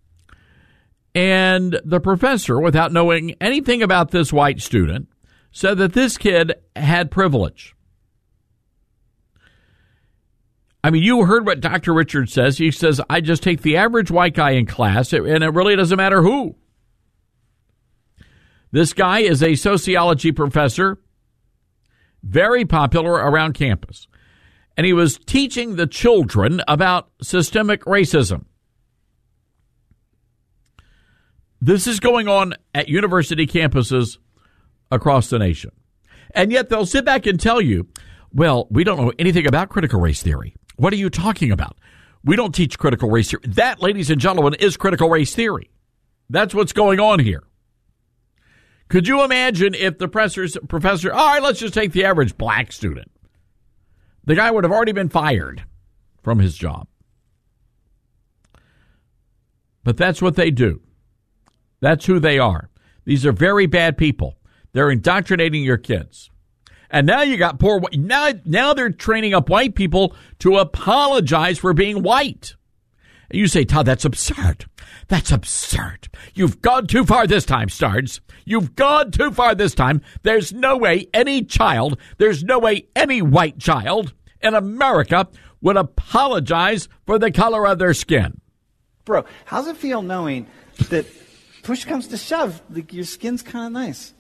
And the professor, without knowing anything about this white student, said that this kid had privilege. I mean, you heard what Dr. Richards says. He says, I just take the average white guy in class, and it really doesn't matter who. This guy is a sociology professor, very popular around campus. And he was teaching the children about systemic racism. This is going on at university campuses across the nation. And yet they'll sit back and tell you, well, we don't know anything about critical race theory. What are you talking about? We don't teach critical race theory. That, ladies and gentlemen, is critical race theory. That's what's going on here. Could you imagine if the professor, all right, let's just take the average black student. The guy would have already been fired from his job. But that's what they do. That's who they are. These are very bad people. They're indoctrinating your kids. And now you got now they're training up white people to apologize for being white. And you say, Todd, that's absurd. That's absurd. You've gone too far this time, Stards. You've gone too far this time. There's no way any white child in America would apologize for the color of their skin. Bro, how's it feel knowing that push comes to shove, like your skin's kind of nice?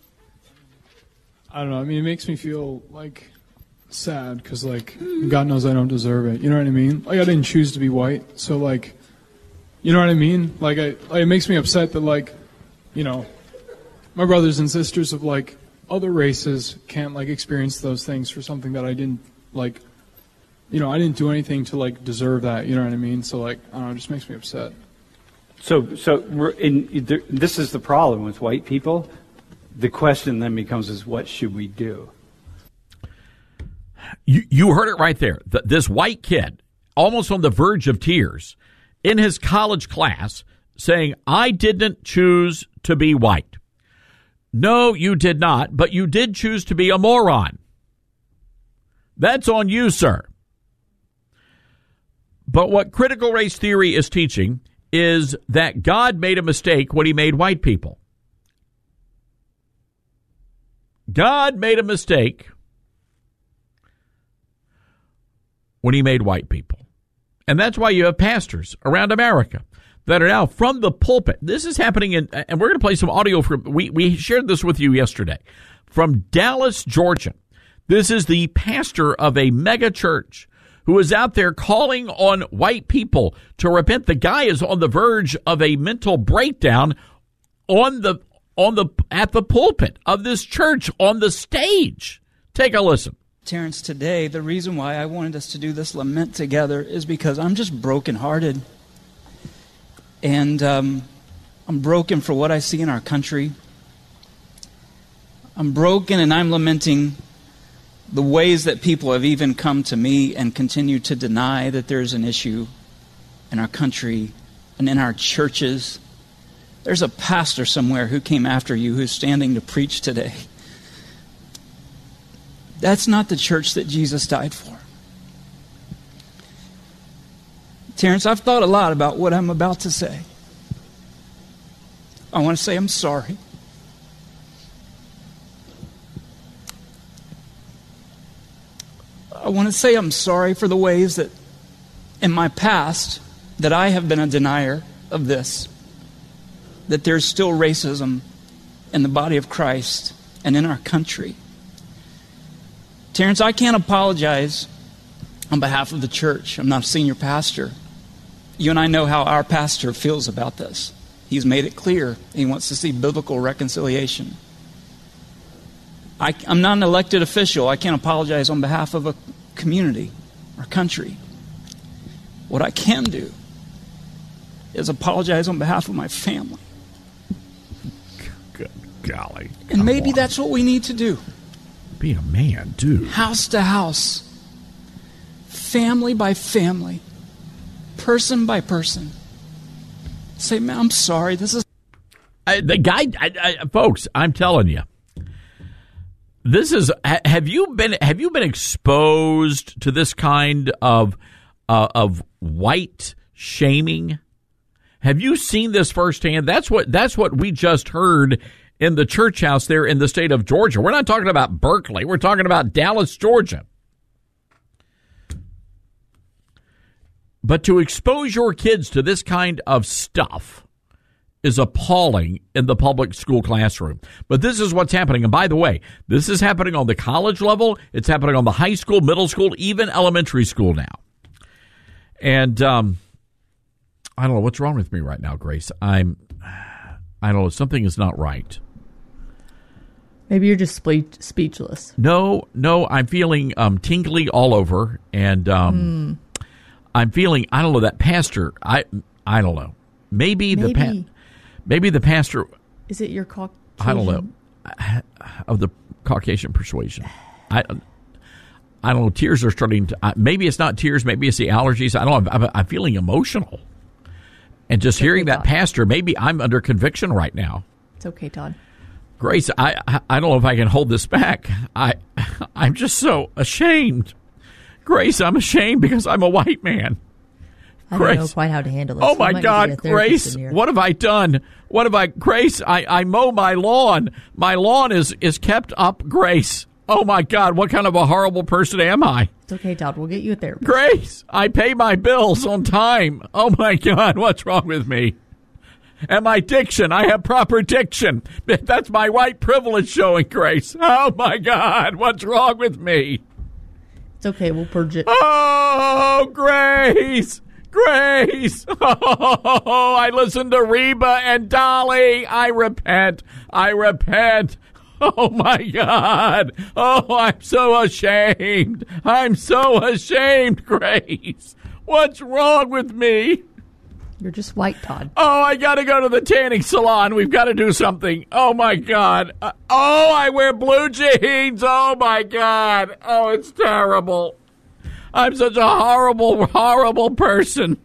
I don't know. I mean, it makes me feel like sad because, like, God knows I don't deserve it. You know what I mean? Like, I didn't choose to be white, so, like, you know what I mean? Like, it makes me upset that, like, you know, my brothers and sisters of, like, other races can't, like, experience those things for something that I didn't, like, you know, I didn't do anything to, like, deserve that. You know what I mean? So, like, I don't know, it just makes me upset. So this is the problem with white people. The question then becomes is what should we do? You heard it right there. This white kid, almost on the verge of tears, in his college class, saying, I didn't choose to be white. No, you did not, but you did choose to be a moron. That's on you, sir. But what critical race theory is teaching is that God made a mistake when he made white people. God made a mistake when he made white people. And that's why you have pastors around America that are now from the pulpit. This is happening and we're going to play some audio from, we shared this with you yesterday, from Dallas, Georgia. This is the pastor of a mega church who is out there calling on white people to repent. The guy is on the verge of a mental breakdown at the pulpit of this church, on the stage. Take a listen. Terrence, today, the reason why I wanted us to do this lament together is because I'm just brokenhearted. And I'm broken for what I see in our country. I'm broken and I'm lamenting the ways that people have even come to me and continue to deny that there's an issue in our country and in our churches. There's a pastor somewhere who came after you who's standing to preach today. That's not the church that Jesus died for. Terrence, I've thought a lot about what I'm about to say. I want to say I'm sorry. I want to say I'm sorry for the ways that in my past that I have been a denier of this. That there's still racism in the body of Christ and in our country. Terrence, I can't apologize on behalf of the church. I'm not a senior pastor. You and I know how our pastor feels about this. He's made it clear he wants to see biblical reconciliation. I'm not an elected official. I can't apologize on behalf of a community or country. What I can do is apologize on behalf of my family. Good golly. And maybe that's what we need to do. Be a man, dude. House to house. Family by family. Person by person. Say, man, I'm sorry. This is... the guy, folks, I'm telling you. This is. Have you been exposed to this kind of white shaming? Have you seen this firsthand? That's what we just heard in the church house there in the state of Georgia. We're not talking about Berkeley. We're talking about Dallas, Georgia. But to expose your kids to this kind of stuff is appalling in the public school classroom. But this is what's happening. And by the way, this is happening on the college level. It's happening on the high school, middle school, even elementary school now. And I don't know what's wrong with me right now, Grace. I don't know. Something is not right. Maybe you're just speechless. No, I'm feeling tingly all over. And I'm feeling, I don't know, that pastor, I don't know. Maybe the pastor. Is it your Caucasian? I don't know. Of the Caucasian persuasion. I don't know. Tears are starting to. Maybe it's not tears. Maybe it's the allergies. I don't know. I'm feeling emotional. And just hearing that pastor, maybe I'm under conviction right now. It's okay, Todd. Grace, I don't know if I can hold this back. I'm just so ashamed. Grace, I'm ashamed because I'm a white man. I don't know quite how to handle this. Oh, my God, Grace, what have I done? Grace, I mow my lawn. My lawn is kept up, Grace. Oh, my God, what kind of a horrible person am I? It's okay, Todd. We'll get you a therapist. Grace, I pay my bills on time. Oh, my God, what's wrong with me? And my diction, I have proper diction. That's my white privilege showing, Grace. Oh, my God, what's wrong with me? It's okay, we'll purge it. Oh, Grace! Grace! Oh, I listened to Reba and Dolly. I repent. Oh, my God. Oh, I'm so ashamed. Grace. What's wrong with me? You're just white, Todd. Oh, I got to go to the tanning salon. We've got to do something. Oh, my God. I wear blue jeans. Oh, my God. Oh, it's terrible. I'm such a horrible, horrible person.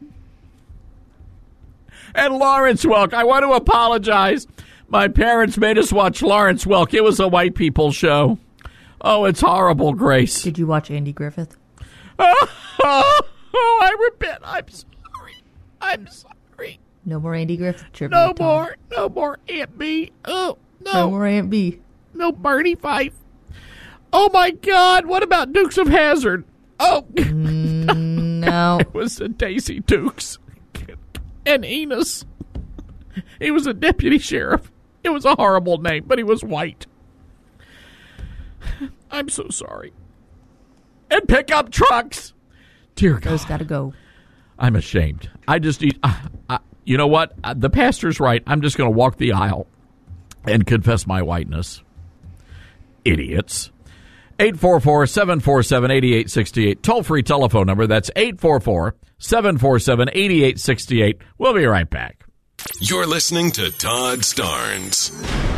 And Lawrence Welk, I want to apologize. My parents made us watch Lawrence Welk. It was a white people show. Oh, it's horrible, Grace. Did you watch Andy Griffith? Oh, I repent. I'm sorry. No more Andy Griffith trivia. No more Aunt B. Oh, no. No more Aunt B. No Barney Fife. Oh, my God. What about Dukes of Hazzard? Oh. No. It was Daisy Dukes and Enos. He was a deputy sheriff. It was a horrible name, but he was white. I'm so sorry. And pickup trucks. Dear God. Those got to go. I'm ashamed. I just need, you know what? The pastor's right. I'm just going to walk the aisle and confess my whiteness. Idiots. 844-747-8868. Toll-free telephone number. That's 844-747-8868. We'll be right back. You're listening to Todd Starnes.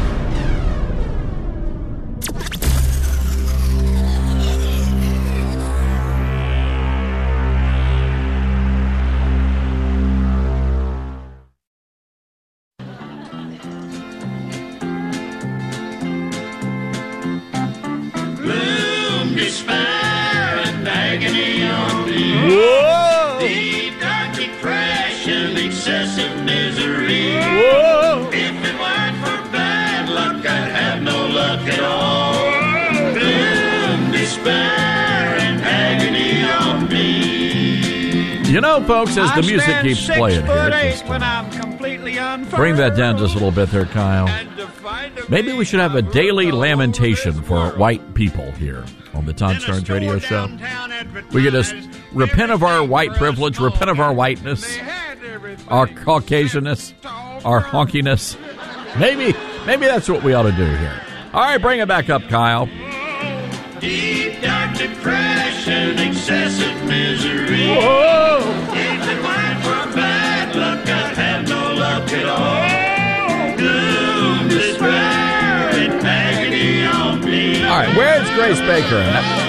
Whoa! Deep dark depression, excessive misery. Whoa! If it weren't for bad luck, I'd have no luck at all. Gloom, despair, and agony on me. You know, folks, as the music keeps playing here, when I'm completely bring that down just a little bit there, Kyle. Maybe we should have a daily lamentation for white people here on the Todd Starnes Radio Show. We could just repent of our white privilege, repent of our whiteness, our Caucasianness, our honkiness. Maybe that's what we ought to do here. All right, bring it back up, Kyle. Deep dark depression, excessive misery. Whoa! If it weren't for bad luck, I'd have no luck at all. Gloom, despair, and agony on me. All right, where's Grace Baker?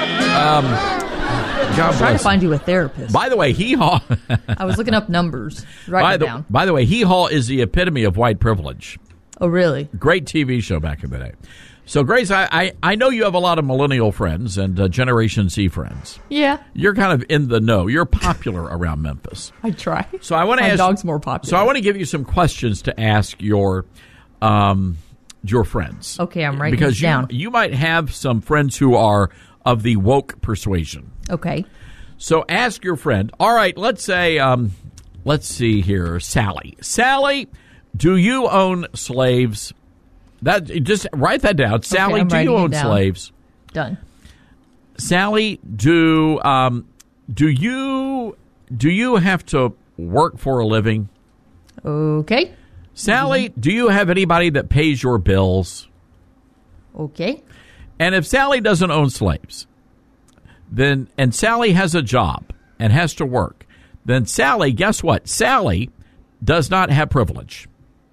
God I'm trying to bless. find you a therapist. By the way, Hee Haw. I was looking up numbers. Write it down. By the way, Hee Haw is the epitome of white privilege. Oh, really? Great TV show back in the day. So, Grace, I know you have a lot of millennial friends and Generation Z friends. Yeah. You're kind of in the know. You're popular around Memphis. I try. So I want to My ask. dog's more popular. So I want to give you some questions to ask your friends. Okay, I'm writing because this down. You might have some friends who are of the woke persuasion. Okay. So ask your friend. All right, let's say, let's see here, Sally. Sally, do you own slaves? That just write that down. Sally, do you own slaves? Done. Sally, do you have to work for a living? Okay. Sally, do you have anybody that pays your bills? Okay. And if Sally doesn't own slaves, then and Sally has a job and has to work, then Sally, guess what? Sally does not have privilege.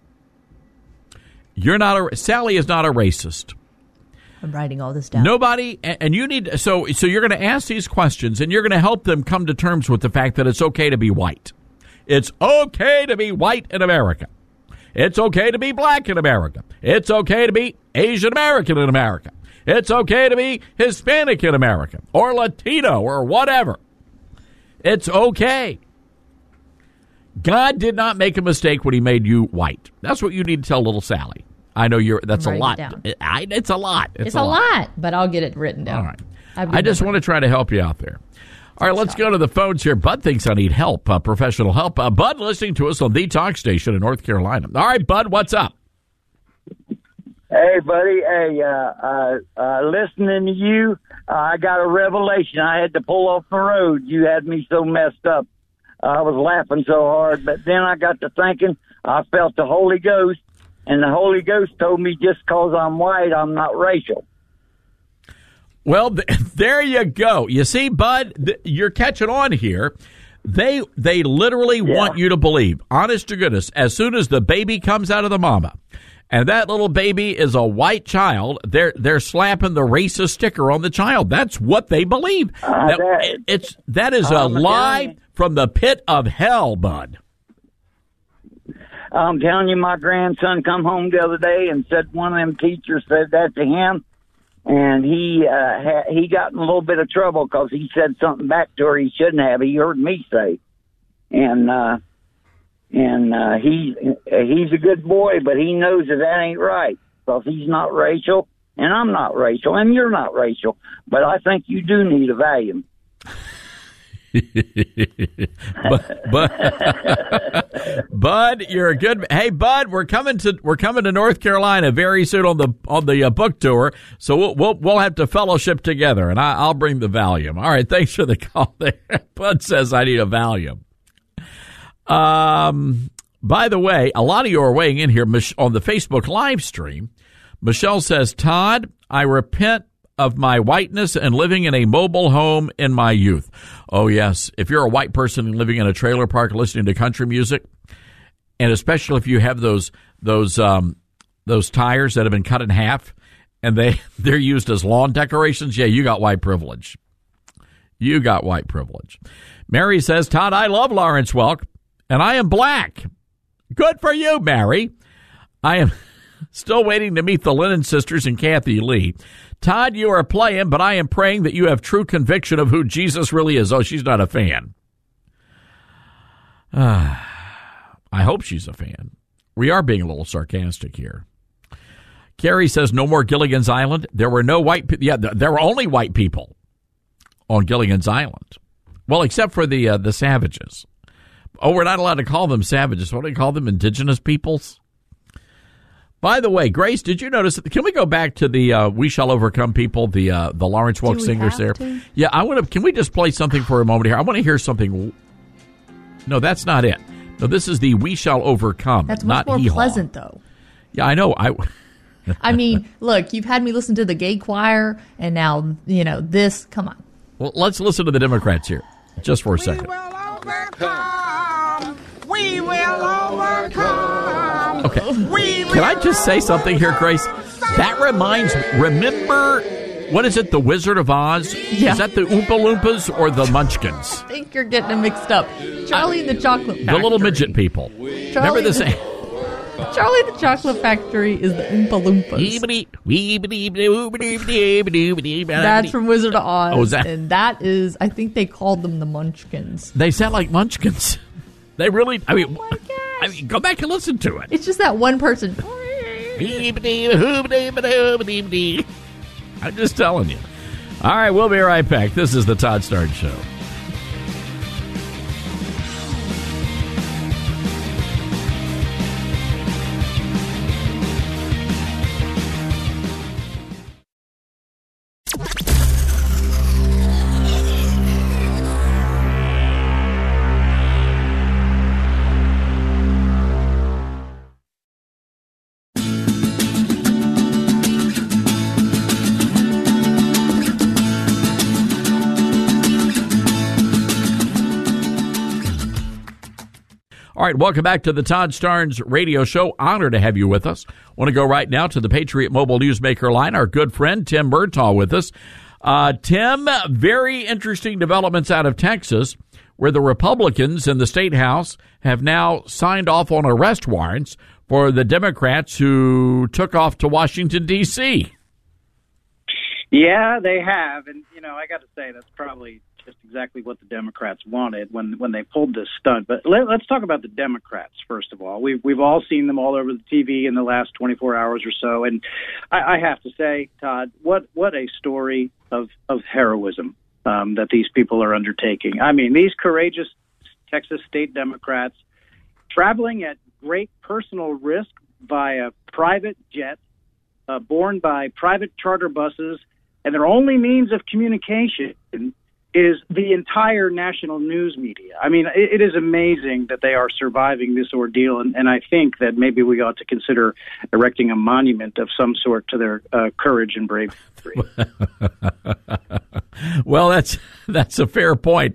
Sally is not a racist. I'm writing all this down. Nobody, and you need, so you're going to ask these questions, and you're going to help them come to terms with the fact that it's okay to be white. It's okay to be white in America. It's okay to be black in America. It's okay to be Asian American in America. It's okay to be Hispanic in America or Latino or whatever. It's okay. God did not make a mistake when he made you white. That's what you need to tell little Sally. I know that's a lot. It's a lot. It's a lot, but I'll get it written down. All right. I just want to try to help you out there. All right, let's go to the phones here. Bud thinks I need help, professional help. Bud listening to us on the talk station in North Carolina. All right, Bud, what's up? Hey, buddy. Hey, listening to you, I got a revelation. I had to pull off the road. You had me so messed up. I was laughing so hard, but then I got to thinking. I felt the Holy Ghost, and the Holy Ghost told me just because I'm white, I'm not racial. Well, there you go. You see, Bud, you're catching on here. They literally want you to believe, honest to goodness, as soon as the baby comes out of the mama, and that little baby is a white child, they're slapping the racist sticker on the child. That's what they believe. That is a lie from the pit of hell, Bud. I'm telling you, my grandson come home the other day and said one of them teachers said that to him, and he got in a little bit of trouble because he said something back to her he shouldn't have. He heard me say, and he's a good boy, but he knows that ain't right because he's not racial, and I'm not racial, and you're not racial. But I think you do need a Valium. Bud, you're a good. Hey, Bud, we're coming to North Carolina very soon on the book tour, so we'll have to fellowship together, and I'll bring the Valium. All right, thanks for the call there. Bud says I need a Valium. By the way, a lot of you are weighing in here on the Facebook live stream. Michelle says, Todd, I repent of my whiteness and living in a mobile home in my youth. Oh, yes. If you're a white person living in a trailer park listening to country music, and especially if you have those tires that have been cut in half and they're used as lawn decorations, yeah, you got white privilege. You got white privilege. Mary says, Todd, I love Lawrence Welk, and I am black. Good for you, Mary. I am still waiting to meet the Lennon sisters and Kathy Lee. Todd, you are playing, but I am praying that you have true conviction of who Jesus really is. Oh, she's not a fan. I hope she's a fan. We are being a little sarcastic here. Carrie says, no more Gilligan's Island. There were no white people. Yeah, there were only white people on Gilligan's Island. Well, except for the savages. Oh, we're not allowed to call them savages. What do we call them? Indigenous peoples? By the way, Grace, did you notice? Can we go back to the "We Shall Overcome" people, the Lawrence Welk singers there? Yeah, I want to. Can we just play something for a moment here? I want to hear something. No, that's not it. No, this is the "We Shall Overcome." That's much more pleasant, though. Yeah, I know. I mean, look, you've had me listen to the gay choir, and now this. Come on. Well, let's listen to the Democrats here, just for a second. We will overcome. Okay. Can I just say something here, Grace? That remember, what is it, The Wizard of Oz? Yeah. Is that the Oompa Loompas or the Munchkins? I think you're getting them mixed up. Charlie and the Chocolate Factory. The little midget people. Remember the same? Charlie the Chocolate Factory is the Oompa Loompas. That's from Wizard of Oz. Oh, is that? And that is, I think they called them the Munchkins. They sound like Munchkins. They really, I mean, go back and listen to it. It's just that one person. I'm just telling you. All right, we'll be right back. This is the Todd Starnes Show. All right, welcome back to the Todd Starnes Radio Show. Honored to have you with us. Want to go right now to the Patriot Mobile Newsmaker line. Our good friend Tim Murtaugh with us. Tim, very interesting developments out of Texas, where the Republicans in the State House have now signed off on arrest warrants for the Democrats who took off to Washington, D.C. Yeah, they have. And, I got to say, that's probably just exactly what the Democrats wanted when they pulled this stunt. But let's talk about the Democrats, first of all. We've all seen them all over the TV in the last 24 hours or so. And I have to say, Todd, what a story of heroism that these people are undertaking. I mean, these courageous Texas state Democrats traveling at great personal risk via private jet, borne by private charter buses, and their only means of communication is the entire national news media. I mean, it is amazing that they are surviving this ordeal, and I think that maybe we ought to consider erecting a monument of some sort to their courage and bravery. Well, that's a fair point.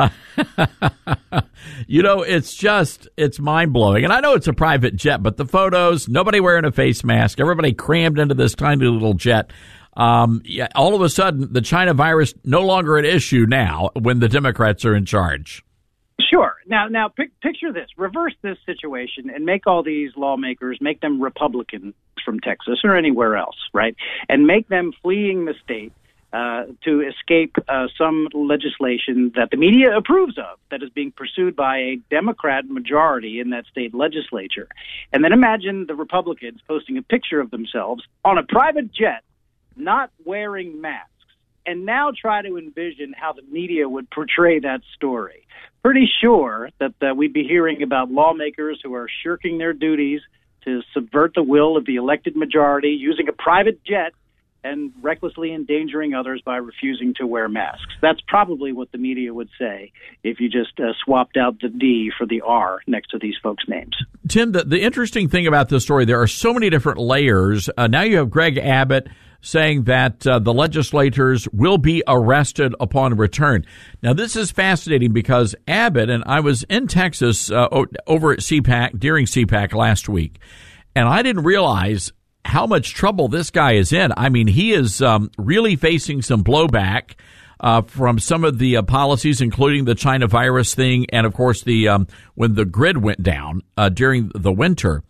It's mind-blowing. And I know it's a private jet, but the photos, nobody wearing a face mask, everybody crammed into this tiny little jet. All of a sudden, the China virus no longer an issue now when the Democrats are in charge. Sure. Now, picture this. Reverse this situation and make all these lawmakers, make them Republicans from Texas or anywhere else, right? And make them fleeing the state to escape some legislation that the media approves of that is being pursued by a Democrat majority in that state legislature. And then imagine the Republicans posting a picture of themselves on a private jet not wearing masks, and now try to envision how the media would portray that story. Pretty sure that we'd be hearing about lawmakers who are shirking their duties to subvert the will of the elected majority using a private jet and recklessly endangering others by refusing to wear masks. That's probably what the media would say if you just swapped out the D for the R next to these folks' names. Tim, the interesting thing about this story, there are so many different layers. Now you have Greg Abbott saying that the legislators will be arrested upon return. Now, this is fascinating because Abbott, and I was in Texas over at CPAC, during CPAC last week, and I didn't realize how much trouble this guy is in. I mean, he is really facing some blowback from some of the policies, including the China virus thing, and of course when the grid went down during the winter.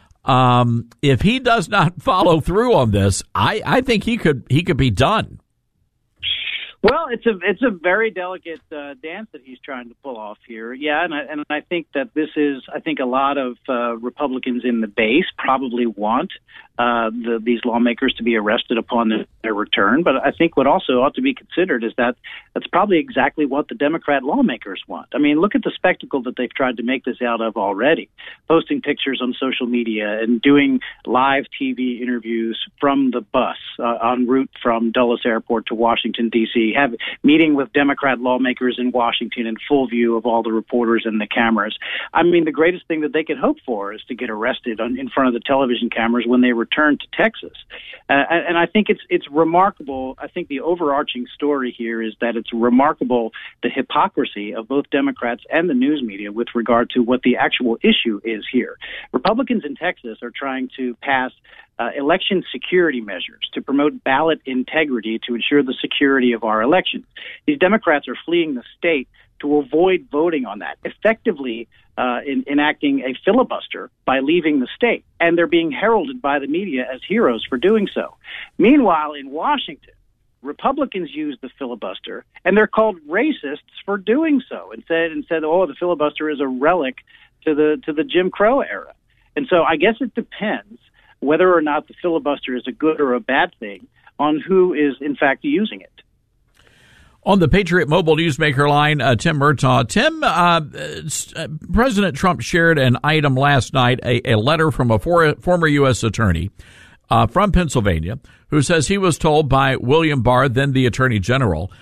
If he does not follow through on this, I think he could be done. Well, it's a very delicate dance that he's trying to pull off here. Yeah, and I think that this is, I think a lot of Republicans in the base probably want these lawmakers to be arrested upon their return. But I think what also ought to be considered is that that's probably exactly what the Democrat lawmakers want. I mean, look at the spectacle that they've tried to make this out of already, posting pictures on social media and doing live TV interviews from the bus en route from Dulles Airport to Washington, D.C., have meeting with Democrat lawmakers in Washington in full view of all the reporters and the cameras. I mean, the greatest thing that they could hope for is to get arrested in front of the television cameras when they return to Texas. And I think it's remarkable. I think the overarching story here is that it's remarkable the hypocrisy of both Democrats and the news media with regard to what the actual issue is here. Republicans in Texas are trying to pass election security measures to promote ballot integrity to ensure the security of our elections. These Democrats are fleeing the state to avoid voting on that, effectively enacting a filibuster by leaving the state. And they're being heralded by the media as heroes for doing so. Meanwhile, in Washington, Republicans use the filibuster, and they're called racists for doing so, and said, oh, the filibuster is a relic to the Jim Crow era. And so I guess it depends whether or not the filibuster is a good or a bad thing on who is, in fact, using it. On the Patriot Mobile Newsmaker line, Tim Murtaugh. Tim, President Trump shared an item last night, a letter from a former U.S. attorney from Pennsylvania who says he was told by William Barr, then the Attorney General,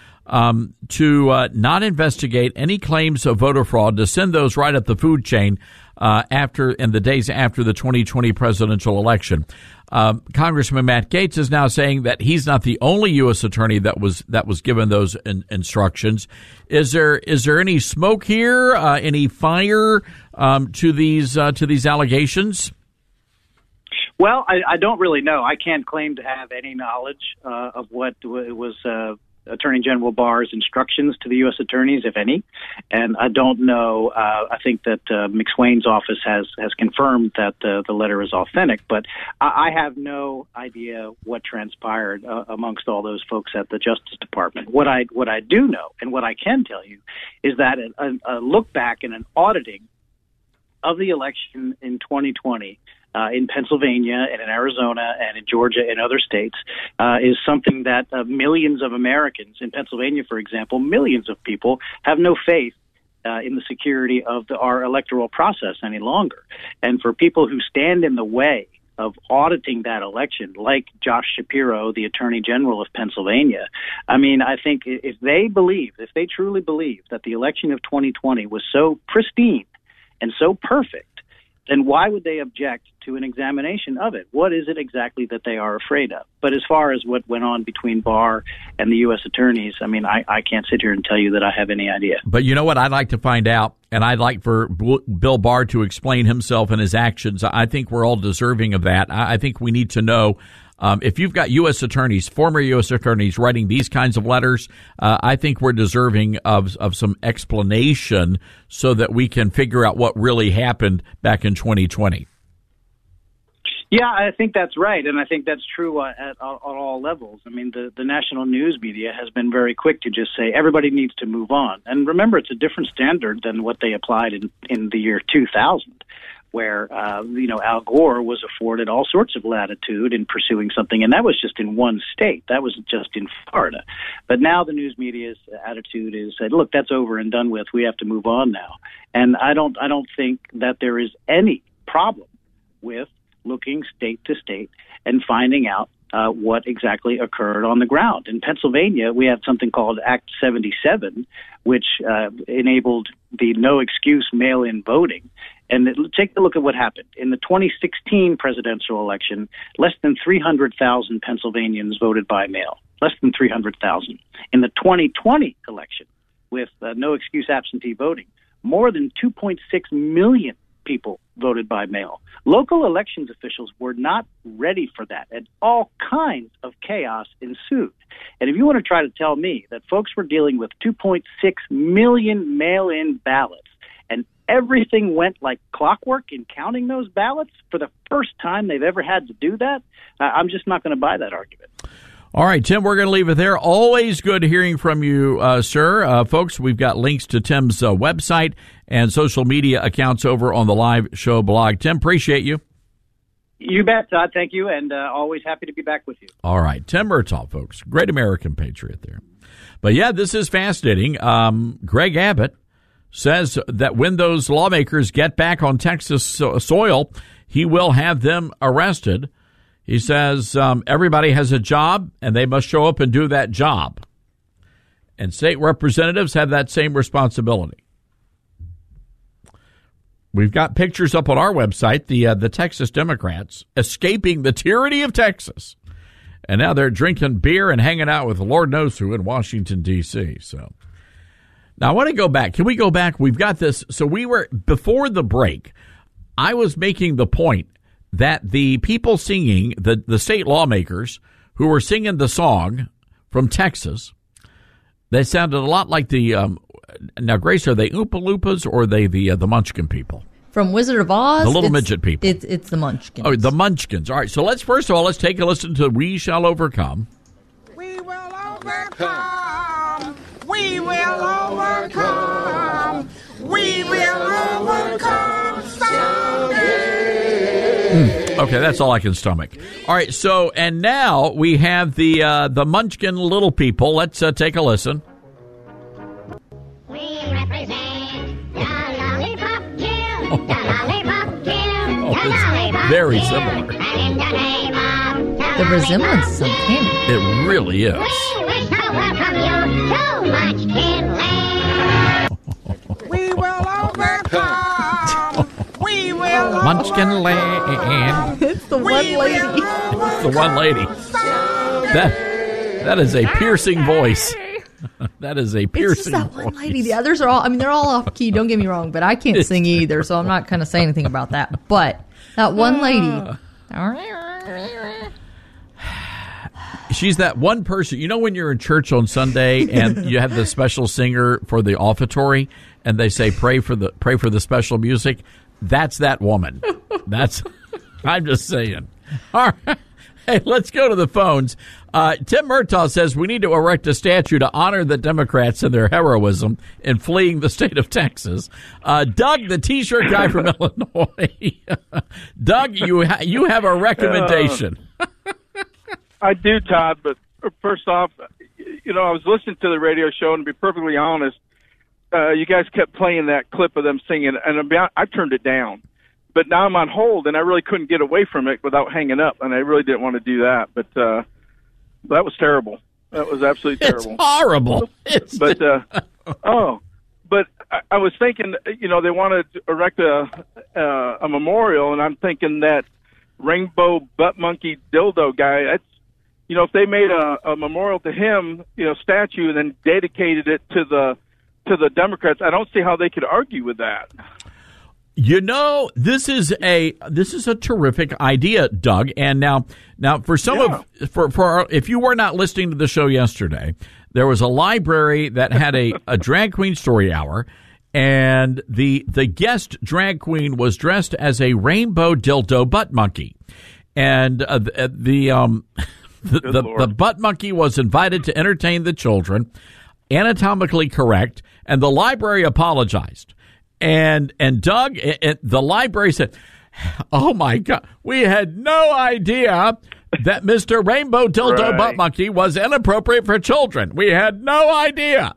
to not investigate any claims of voter fraud, to send those right up the food chain in the days after the 2020 presidential election. Congressman Matt Gaetz is now saying that he's not the only U.S. attorney that was given those instructions. Is there any smoke here? Any fire to these allegations? Well, I don't really know. I can't claim to have any knowledge of what was Attorney General Barr's instructions to the U.S. attorneys, if any. And I don't know. I think that McSwain's office has confirmed that the letter is authentic, but I have no idea what transpired amongst all those folks at the Justice Department. What I do know, and what I can tell you, is that a look back and an auditing of the election in 2020 in Pennsylvania and in Arizona and in Georgia and other states is something that millions of Americans, in Pennsylvania, for example, millions of people have no faith in the security of our electoral process any longer. And for people who stand in the way of auditing that election, like Josh Shapiro, the Attorney General of Pennsylvania, I mean, I think if they truly believe that the election of 2020 was so pristine and so perfect, then why would they object to an examination of it? What is it exactly that they are afraid of? But as far as what went on between Barr and the U.S. attorneys, I mean, I can't sit here and tell you that I have any idea. But you know what I'd like to find out, and I'd like for Bill Barr to explain himself and his actions. I think we're all deserving of that. I think we need to know. If you've got U.S. attorneys, former U.S. attorneys writing these kinds of letters, I think we're deserving of some explanation so that we can figure out what really happened back in 2020. Yeah, I think that's right, and I think that's true at all levels. I mean, the national news media has been very quick to just say everybody needs to move on. And remember, it's a different standard than what they applied in the year 2000. Where, Al Gore was afforded all sorts of latitude in pursuing something, and that was just in one state. That was just in Florida. But now the news media's attitude is, look, that's over and done with. We have to move on now. And I don't think that there is any problem with looking state to state and finding out what exactly occurred on the ground. In Pennsylvania, we have something called Act 77, which enabled the no-excuse mail-in voting. And take a look at what happened. In the 2016 presidential election, less than 300,000 Pennsylvanians voted by mail. Less than 300,000. In the 2020 election, with no-excuse absentee voting, more than 2.6 million people voted by mail. Local elections officials were not ready for that, and all kinds of chaos ensued. And if you want to try to tell me that folks were dealing with 2.6 million mail-in ballots, and everything went like clockwork in counting those ballots for the first time they've ever had to do that, I'm just not going to buy that argument. All right, Tim, we're going to leave it there. Always good hearing from you, sir. Folks, we've got links to Tim's website and social media accounts over on the live show blog. Tim, appreciate you. You bet, Todd. Thank you, and always happy to be back with you. All right, Tim Murtaugh, folks. Great American patriot there. But, yeah, this is fascinating. Greg Abbott says that when those lawmakers get back on Texas soil, he will have them arrested. He says everybody has a job, and they must show up and do that job. And state representatives have that same responsibility. We've got pictures up on our website, the Texas Democrats escaping the tyranny of Texas. And now they're drinking beer and hanging out with Lord knows who in Washington, D.C. So now I want to go back. Can we go back? We've got this. So we were, before the break, I was making the point that the people singing, the state lawmakers who were singing the song from Texas, they sounded a lot like the, now Grace, are they Oompa Loompas or are they the Munchkin people? From Wizard of Oz? The little midget people. It's the Munchkins. Oh, the Munchkins. All right, so first of all, let's take a listen to We Shall Overcome. We will overcome. We will overcome. We will overcome someday. Okay, that's all I can stomach. All right, so, and now we have the Munchkin little people. Let's take a listen. We represent the Lollipop Guild, the Lollipop Guild, the Lollipop Very Guild. similar. And in the name of The resemblance is uncanny. It really is. we wish to welcome you to Munchkin Land. We will overcome. We will Munchkin Land. It's the one lady. It's the one lady. That is a piercing voice. That is a piercing It's just that one lady. The others are all, they're all off key, don't get me wrong, but I can't sing either, so I'm not going to say anything about that. But that one lady. She's that one person. You know when you're in church on Sunday and you have the special singer for the offertory, and they say pray for the special music. That's that woman. I'm just saying. All right. Hey, let's go to the phones. Tim Murtaugh says we need to erect a statue to honor the Democrats and their heroism in fleeing the state of Texas. Doug, the T-shirt guy from Illinois. Doug, you have a recommendation. I do, Todd, but first off, I was listening to the radio show, and to be perfectly honest, you guys kept playing that clip of them singing, and I turned it down. But now I'm on hold, and I really couldn't get away from it without hanging up, and I really didn't want to do that. But that was terrible. That was absolutely terrible. It's horrible. But I was thinking, they wanted to erect a memorial, and I'm thinking that rainbow butt monkey dildo guy. That's, if they made a memorial to him, statue, and then dedicated it to the Democrats, I don't see how they could argue with that. This is a terrific idea, Doug. And now for if you were not listening to the show yesterday, there was a library that had a drag queen story hour, and the guest drag queen was dressed as a rainbow dildo butt monkey, and the butt monkey was invited to entertain the children, anatomically correct, and the library apologized. And Doug, the library said, "Oh my God, we had no idea that Mr. Rainbow Dildo Butt Monkey was inappropriate for children. We had no idea."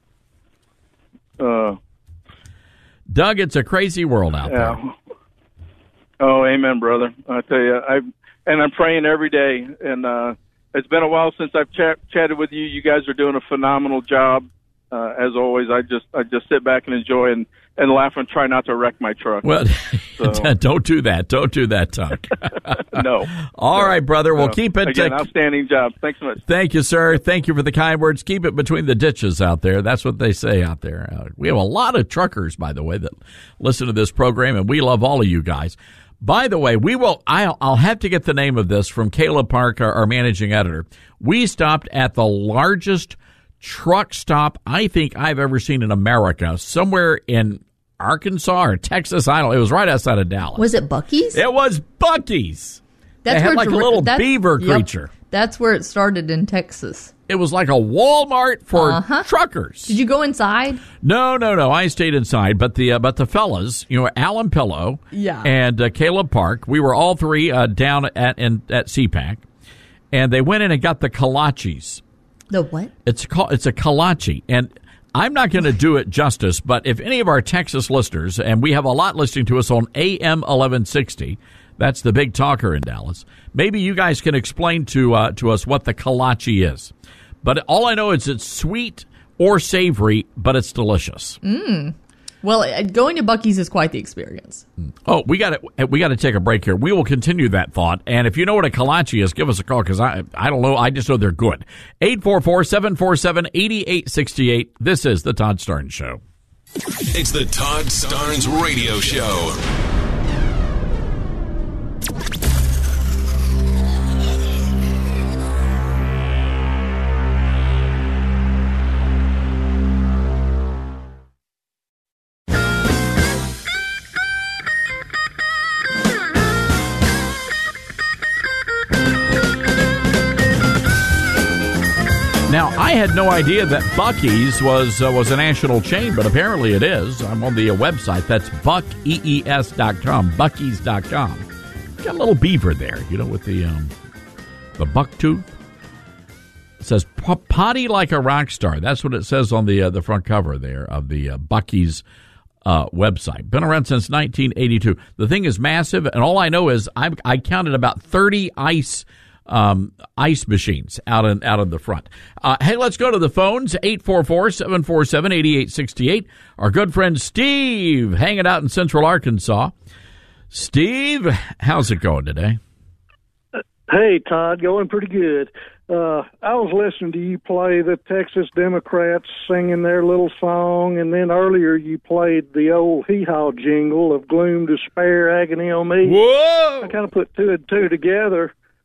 Doug, it's a crazy world out there. Oh, amen, brother. I tell you, I'm praying every day, and it's been a while since I've chatted with you. You guys are doing a phenomenal job. As always, I just sit back and enjoy and laugh and try not to wreck my truck. Well, don't do that. Don't do that, Tuck. No. All right, brother. We'll keep it. Again, outstanding job. Thanks so much. Thank you, sir. Thank you for the kind words. Keep it between the ditches out there. That's what they say out there. We have a lot of truckers, by the way, that listen to this program, and we love all of you guys. By the way, I'll have to get the name of this from Caleb Park, our managing editor. We stopped at the largest truck stop I think I've ever seen in America, somewhere in Arkansas or Texas. I don't know. It was right outside of Dallas. Was it Buc-ee's? It was Buc-ee's. They had like a little beaver creature. That's where it started in Texas. It was like a Walmart for truckers. Did you go inside? No. I stayed inside, but the fellas, Alan Pillow, and Caleb Park, we were all three down at CPAC, and they went in and got the kolaches. The what? It's a kolache, and I'm not going to do it justice, but if any of our Texas listeners, and we have a lot listening to us on AM 1160, that's the big talker in Dallas, maybe you guys can explain to us what the kolache is. But all I know is it's sweet or savory, but it's delicious. Well, going to Buc-ee's is quite the experience. Oh, we got to take a break here. We will continue that thought. And if you know what a kolache is, give us a call, because I don't know. I just know they're good. 844-747-8868. This is the Todd Starnes Show. It's the Todd Starnes Radio Show. Now, I had no idea that Buc-ee's was a national chain, but apparently it is. I'm on the website. That's buckees.com, buckees.com. Got a little beaver there, with the buck tooth. It says potty like a rock star. That's what it says on the front cover there of the Buc-ee's website. Been around since 1982. The thing is massive, and all I know is I counted about 30 ice machines out in the front. Hey, let's go to the phones. 844-747-8868. Our good friend Steve hanging out in Central Arkansas. Steve, how's it going today? Hey, Todd, going pretty good. I was listening to you play the Texas Democrats singing their little song, and then earlier you played the old hee-haw jingle of gloom, despair, agony on me. Whoa! I kind of put two and two together.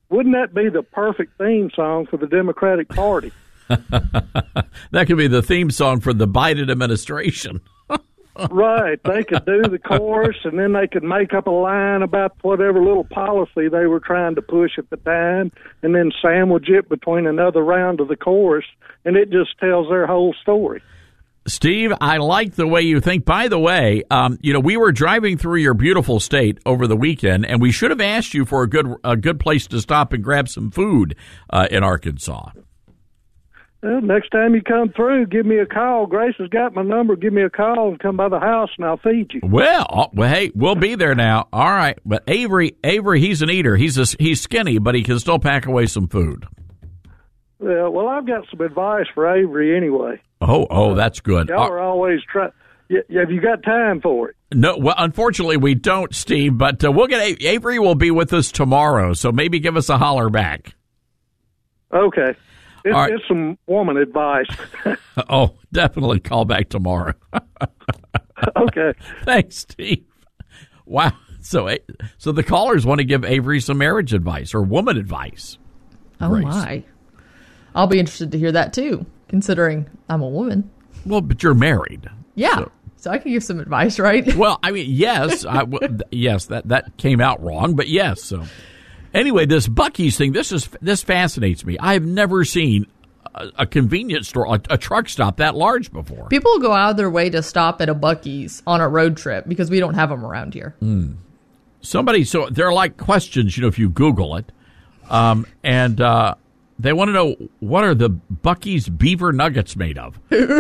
Wouldn't that be the perfect theme song for the Democratic Party? That could be the theme song for the Biden administration. Right. They could do the chorus, and then they could make up a line about whatever little policy they were trying to push at the time, and then sandwich it between another round of the chorus, and it just tells their whole story. Steve, I like the way you think. By the way, we were driving through your beautiful state over the weekend, and we should have asked you for a good place to stop and grab some food in Arkansas. Well, next time you come through, give me a call. Grace has got my number. Give me a call and come by the house, and I'll feed you. Well, hey, we'll be there now. All right, but Avery, he's an eater. He's skinny, but he can still pack away some food. Yeah, well, I've got some advice for Avery anyway. Oh, that's good. Y'all are always trying. Have you got time for it? No, well, unfortunately, we don't, Steve. But we'll get Avery will be with us tomorrow, so maybe give us a holler back. Okay. It's some woman advice. Oh, definitely call back tomorrow. Okay. Thanks, Steve. Wow. So the callers want to give Avery some marriage advice or woman advice. Oh, Grace. My. I'll be interested to hear that, too, considering I'm a woman. Well, but you're married. Yeah. So I can give some advice, right? Well, I mean, yes. Yes, that came out wrong, but yes. So anyway, this Buc-ee's thing, this fascinates me. I've never seen a convenience store, a truck stop that large before. People go out of their way to stop at a Buc-ee's on a road trip because we don't have them around here. So they're like questions, if you Google it. And they want to know, what are the Buc-ee's beaver nuggets made of?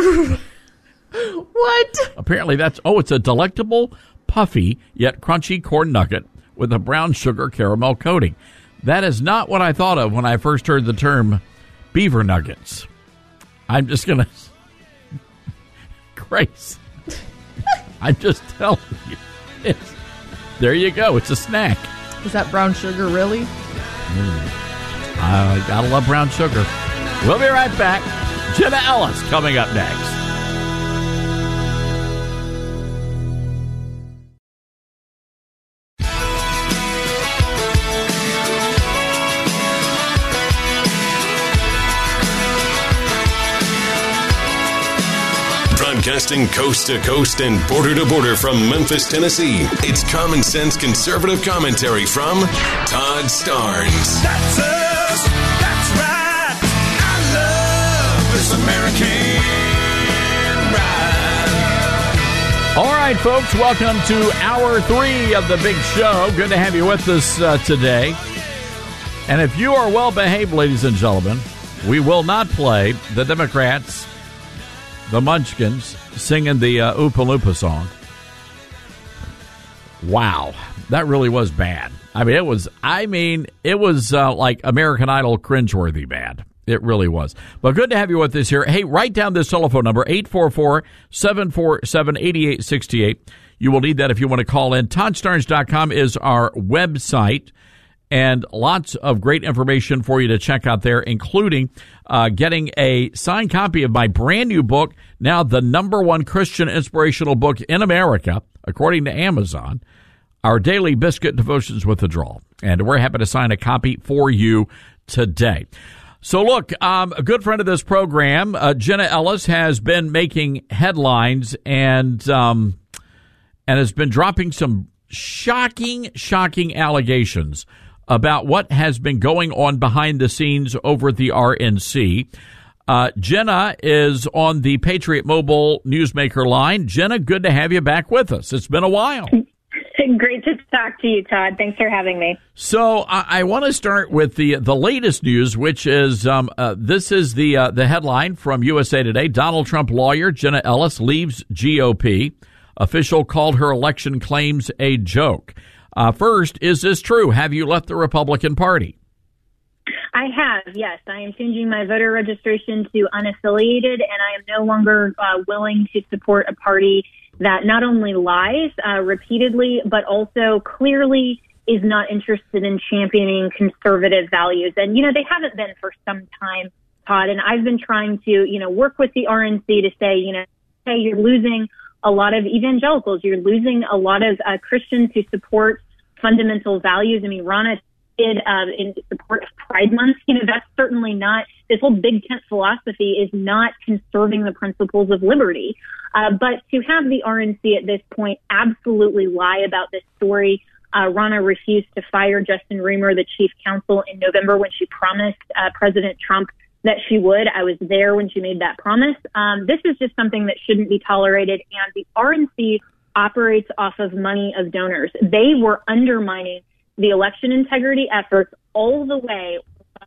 What? Apparently it's a delectable, puffy, yet crunchy corn nugget with a brown sugar caramel coating. That is not what I thought of when I first heard the term beaver nuggets. I'm just going to... Grace. I'm just telling you. There you go. It's a snack. Is that brown sugar, really? I gotta love brown sugar. We'll be right back. Jenna Ellis coming up next. Broadcasting coast to coast and border to border from Memphis, Tennessee. It's common sense conservative commentary from Todd Starnes. That's us. That's right. I love this American ride. All right, folks, welcome to Hour 3 of the big show. Good to have you with us today. And if you are well behaved, ladies and gentlemen, we will not play the Democrats, the Munchkins, singing the Oompa Loompa song. Wow, that really was bad. It was like American Idol cringeworthy bad. It really was. But good to have you with us here. Hey, write down this telephone number, 844-747-8868. You will need that if you want to call in. ToddStarnes.com is our website. And lots of great information for you to check out there, including getting a signed copy of my brand new book, now the #1 Christian inspirational book in America, according to Amazon, Our Daily Biscuit Devotions with the Draw. And we're happy to sign a copy for you today. So look, a good friend of this program, Jenna Ellis, has been making headlines and has been dropping some shocking allegations about what has been going on behind the scenes over at the RNC. Jenna is on the Patriot Mobile Newsmaker line. Jenna, good to have you back with us. It's been a while. Great to talk to you, Todd. Thanks for having me. So I want to start with the latest news, which is this is the headline from USA Today. Donald Trump lawyer Jenna Ellis leaves GOP. Official called her election claims a joke. First, is this true? Have you left the Republican Party? I have, yes. I am changing my voter registration to unaffiliated, and I am no longer willing to support a party that not only lies repeatedly, but also clearly is not interested in championing conservative values. And, they haven't been for some time, Todd. And I've been trying to, work with the RNC to say, hey, you're losing a lot of evangelicals. You're losing a lot of Christians who support fundamental values. Ron in support of Pride Month. That's certainly not, this whole big tent philosophy is not conserving the principles of liberty. But to have the RNC at this point absolutely lie about this story, Ronna refused to fire Justin Reamer, the chief counsel, in November when she promised President Trump that she would. I was there when she made that promise. This is just something that shouldn't be tolerated, and the RNC operates off of money of donors. They were undermining the election integrity efforts all the way.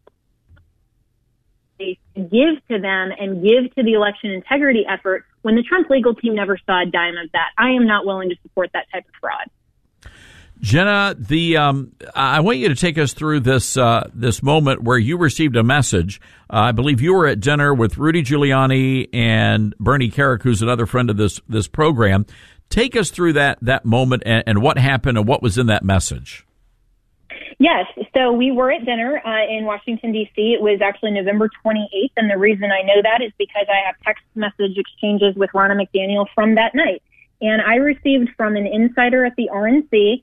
They give to them and give to the election integrity effort when the Trump legal team never saw a dime of that. I am not willing to support that type of fraud. Jenna, I want you to take us through this moment where you received a message. I believe you were at dinner with Rudy Giuliani and Bernie Kerik, who's another friend of this program. Take us through that moment and what happened and what was in that message. Yes. So we were at dinner in Washington, D.C. It was actually November 28th. And the reason I know that is because I have text message exchanges with Ronna McDaniel from that night. And I received from an insider at the RNC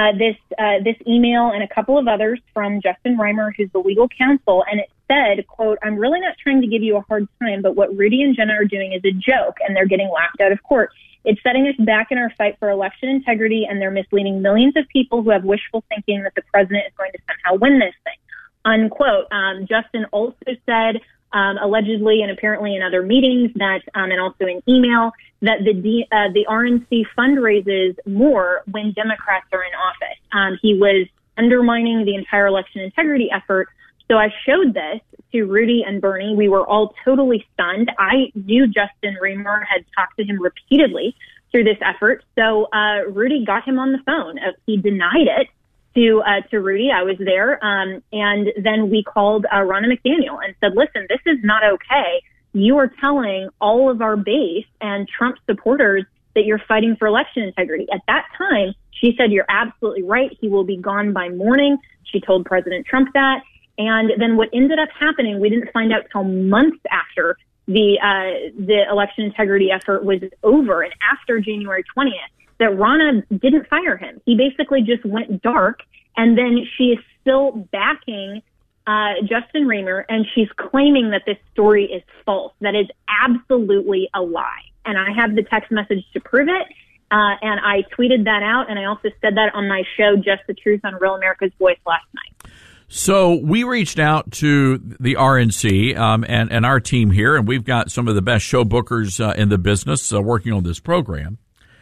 this email and a couple of others from Justin Reamer, who's the legal counsel. And it said, quote, "I'm really not trying to give you a hard time, but what Rudy and Jenna are doing is a joke and they're getting laughed out of court. It's setting us back in our fight for election integrity, and they're misleading millions of people who have wishful thinking that the president is going to somehow win this thing." Unquote. Justin also said, allegedly and apparently in other meetings that, and also in email, that the RNC fundraises more when Democrats are in office. He was undermining the entire election integrity effort. So I showed this to Rudy and Bernie. We were all totally stunned. I knew Justin Reamer, had talked to him repeatedly through this effort. So Rudy got him on the phone. He denied it to Rudy. I was there. And then we called Ronna McDaniel and said, listen, this is not okay. You are telling all of our base and Trump supporters that you're fighting for election integrity. At that time, she said, you're absolutely right. He will be gone by morning. She told President Trump that. And then what ended up happening, we didn't find out till months after the election integrity effort was over and after January 20th, that Ronna didn't fire him. He basically just went dark. And then she is still backing Justin Reamer, and she's claiming that this story is false. That is absolutely a lie. And I have the text message to prove it. And I tweeted that out. And I also said that on my show, Just the Truth on Real America's Voice last night. So we reached out to the RNC and our team here, and we've got some of the best show bookers in the business working on this program.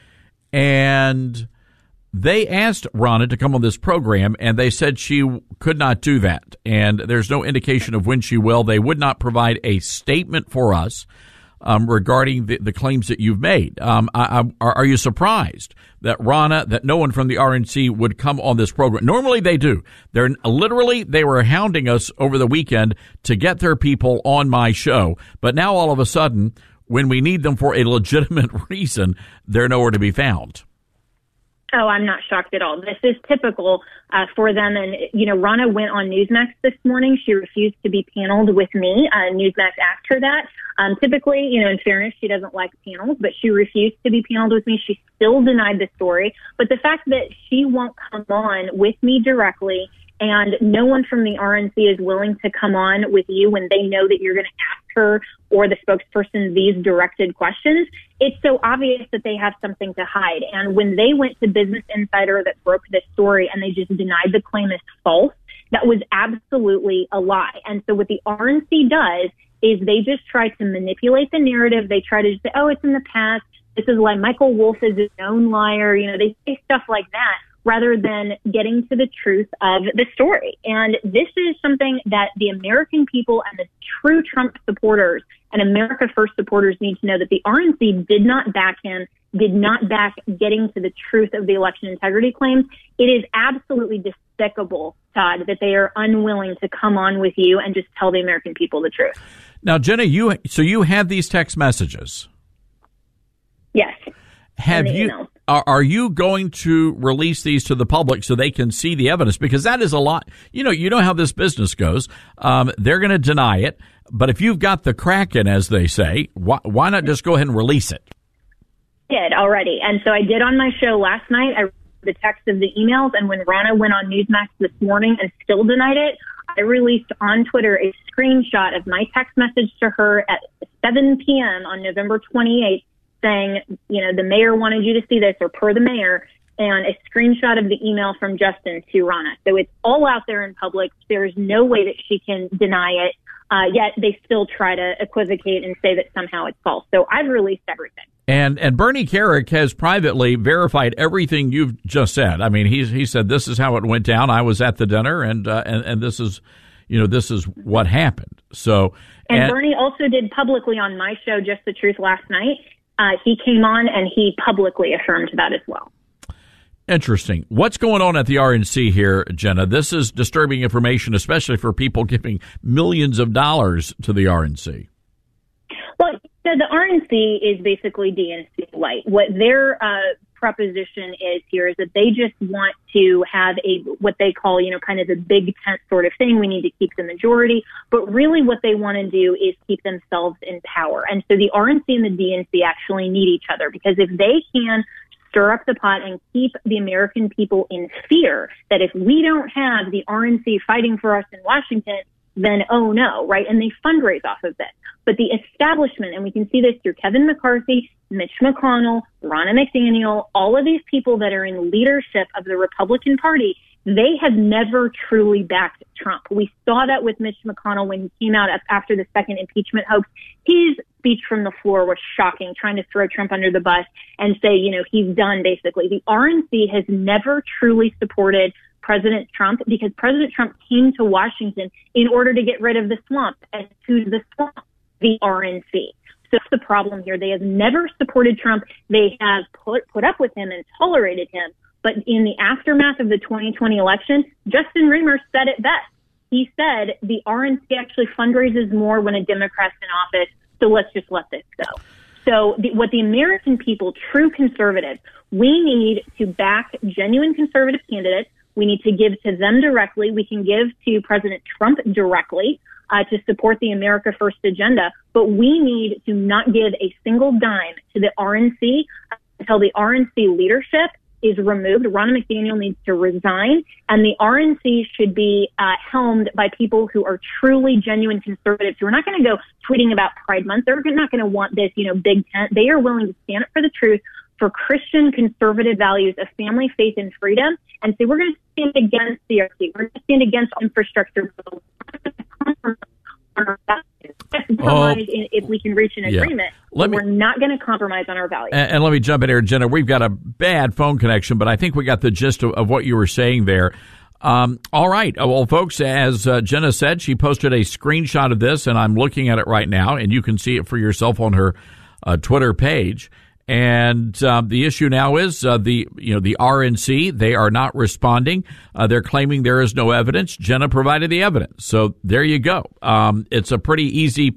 And they asked Ronna to come on this program, and they said she could not do that. And there's no indication of when she will. They would not provide a statement for us regarding the claims that you've made. Are you surprised that no one from the RNC would come on this program? Normally they do. They were hounding us over the weekend to get their people on my show. But now all of a sudden, when we need them for a legitimate reason, they're nowhere to be found. Oh, I'm not shocked at all. This is typical for them. And, Ronna went on Newsmax this morning. She refused to be paneled with me. Newsmax asked her that. Typically, in fairness, she doesn't like panels, but she refused to be paneled with me. She still denied the story. But the fact that she won't come on with me directly and no one from the RNC is willing to come on with you when they know that you're going to ask her or the spokesperson these directed questions, it's so obvious that they have something to hide. And when they went to Business Insider that broke this story and they just denied the claim as false, that was absolutely a lie. And so what the RNC does is they just try to manipulate the narrative. They try to just say, oh, it's in the past. This is why Michael Wolff is a known liar. They say stuff like that, rather than getting to the truth of the story. And this is something that the American people and the true Trump supporters and America First supporters need to know, that the RNC did not back him, did not back getting to the truth of the election integrity claims. It is absolutely despicable, Todd, that they are unwilling to come on with you and just tell the American people the truth. Now, Jenna, you had these text messages. Yes. Are you going to release these to the public so they can see the evidence? Because that is a lot. You know how this business goes. They're going to deny it. But if you've got the Kraken, as they say, why not just go ahead and release it? I did already. And so I did on my show last night. I the text of the emails. And when Ronna went on Newsmax this morning and still denied it, I released on Twitter a screenshot of my text message to her at 7 p.m. on November 28th saying, the mayor wanted you to see this, or per the mayor, and a screenshot of the email from Justin to Ronna. So it's all out there in public. There's no way that she can deny it. Yet they still try to equivocate and say that somehow it's false. So I've released everything. And Bernie Kerik has privately verified everything you've just said. I mean, he said this is how it went down. I was at the dinner, and this is, this is what happened. So and Bernie also did publicly on my show, Just the Truth, last night. He came on and he publicly affirmed that as well. Interesting. What's going on at the RNC here, Jenna? This is disturbing information, especially for people giving millions of dollars to the RNC. Well, the RNC is basically DNC light. What their proposition is here is that they just want to have what they call, kind of the big tent sort of thing. We need to keep the majority. But really what they want to do is keep themselves in power. And so the RNC and the DNC actually need each other, because if they can stir up the pot and keep the American people in fear that if we don't have the RNC fighting for us in Washington, then oh no, right? And they fundraise off of it. But the establishment, and we can see this through Kevin McCarthy, Mitch McConnell, Ronna McDaniel, all of these people that are in leadership of the Republican Party, they have never truly backed Trump. We saw that with Mitch McConnell when he came out after the second impeachment hoax. His speech from the floor was shocking, trying to throw Trump under the bus and say, he's done, basically. The RNC has never truly supported President Trump, because President Trump came to Washington in order to get rid of the swamp. And who's the swamp? The RNC. So that's the problem here. They have never supported Trump. They have put up with him and tolerated him. But in the aftermath of the 2020 election, Justin Reamer said it best. He said the RNC actually fundraises more when a Democrat's in office, so let's just let this go. So what the American people, true conservatives, we need to back genuine conservative candidates. We need to give to them directly. We can give to President Trump directly to support the America First agenda. But we need to not give a single dime to the RNC until the RNC leadership is removed. Ronna McDaniel needs to resign, and the RNC should be helmed by people who are truly genuine conservatives, who are not going to go tweeting about Pride Month. They're not going to want this, big tent. They are willing to stand up for the truth, for Christian conservative values of family, faith, and freedom. And so we're going to stand against CRT. We're going to stand against infrastructure bills. If we can reach an agreement, we're not going to compromise on our values. And let me jump in here, Jenna. We've got a bad phone connection, but I think we got the gist of what you were saying there. All right. Well, folks, as Jenna said, she posted a screenshot of this, and I'm looking at it right now, and you can see it for yourself on her Twitter page. And the issue now is the RNC, they are not responding. They're claiming there is no evidence. Jenna provided the evidence, so there you go. It's a pretty easy,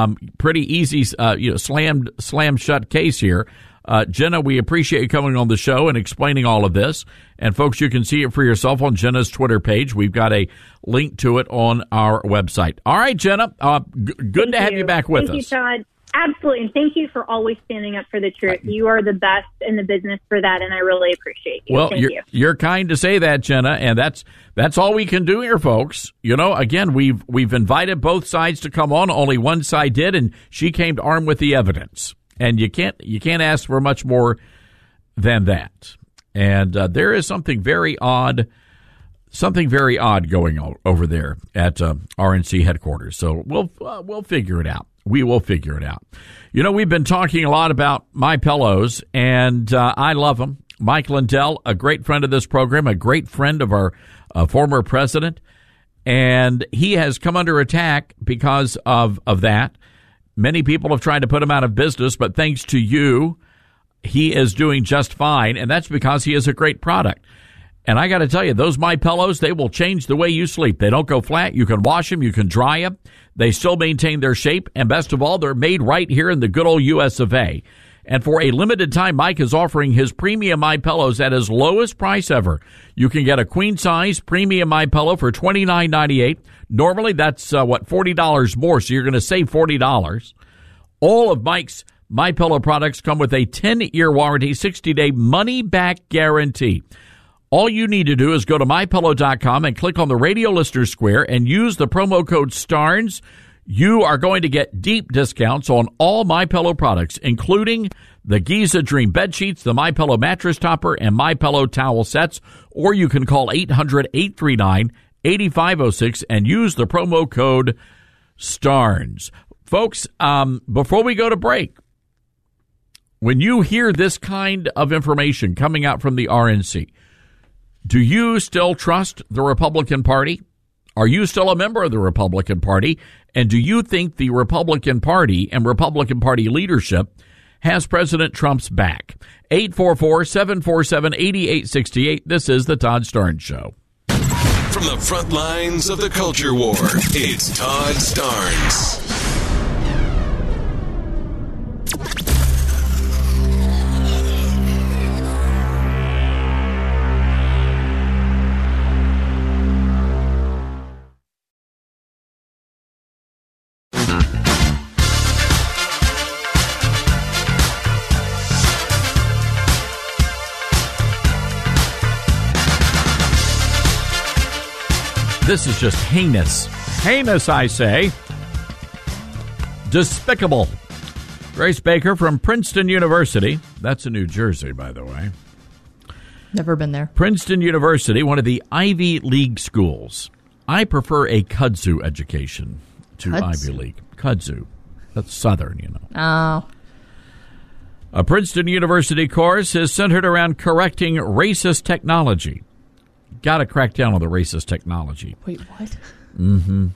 slam shut case here. Jenna, we appreciate you coming on the show and explaining all of this. And folks, you can see it for yourself on Jenna's Twitter page. We've got a link to it on our website. All right, Jenna, good to have you back with us. Thank you, Todd. Absolutely. And thank you for always standing up for the truth. You are the best in the business for that, and I really appreciate you. Well, thank you. You're kind to say that, Jenna, and that's all we can do here, folks. Again, we've invited both sides to come on. Only one side did, and she came armed with the evidence. And you can't ask for much more than that. And there is something very odd going on over there at RNC headquarters. So we'll figure it out. We will figure it out. We've been talking a lot about MyPillows, and I love them. Mike Lindell, a great friend of this program, a great friend of our former president, and he has come under attack because of that. Many people have tried to put him out of business, but thanks to you, he is doing just fine, and that's because he is a great product. And I got to tell you, those MyPillows, they will change the way you sleep. They don't go flat. You can wash them. You can dry them. They still maintain their shape. And best of all, they're made right here in the good old U.S. of A. And for a limited time, Mike is offering his premium MyPillows at his lowest price ever. You can get a queen-size premium MyPillow for $29.98. Normally, that's, $40 more, so you're going to save $40. All of Mike's MyPillow products come with a 10-year warranty, 60-day money-back guarantee. All you need to do is go to MyPillow.com and click on the Radio Listener Square and use the promo code STARNS. You are going to get deep discounts on all MyPillow products, including the Giza Dream bed sheets, the MyPillow mattress topper, and MyPillow towel sets. Or you can call 800-839-8506 and use the promo code STARNS. Folks, before we go to break, when you hear this kind of information coming out from the RNC, do you still trust the Republican Party? Are you still a member of the Republican Party? And do you think the Republican Party and Republican Party leadership has President Trump's back? 844-747-8868. This is the Todd Starnes Show. From the front lines of the culture war, it's Todd Starnes. This is just heinous. Heinous, I say. Despicable. Grace Baker from Princeton University. That's in New Jersey, by the way. Never been there. Princeton University, one of the Ivy League schools. I prefer a kudzu education to Ivy League. Kudzu. That's Southern, you know. Oh. A Princeton University course is centered around correcting racist technology. Got to crack down on the racist technology. Wait, what? Mm-hmm.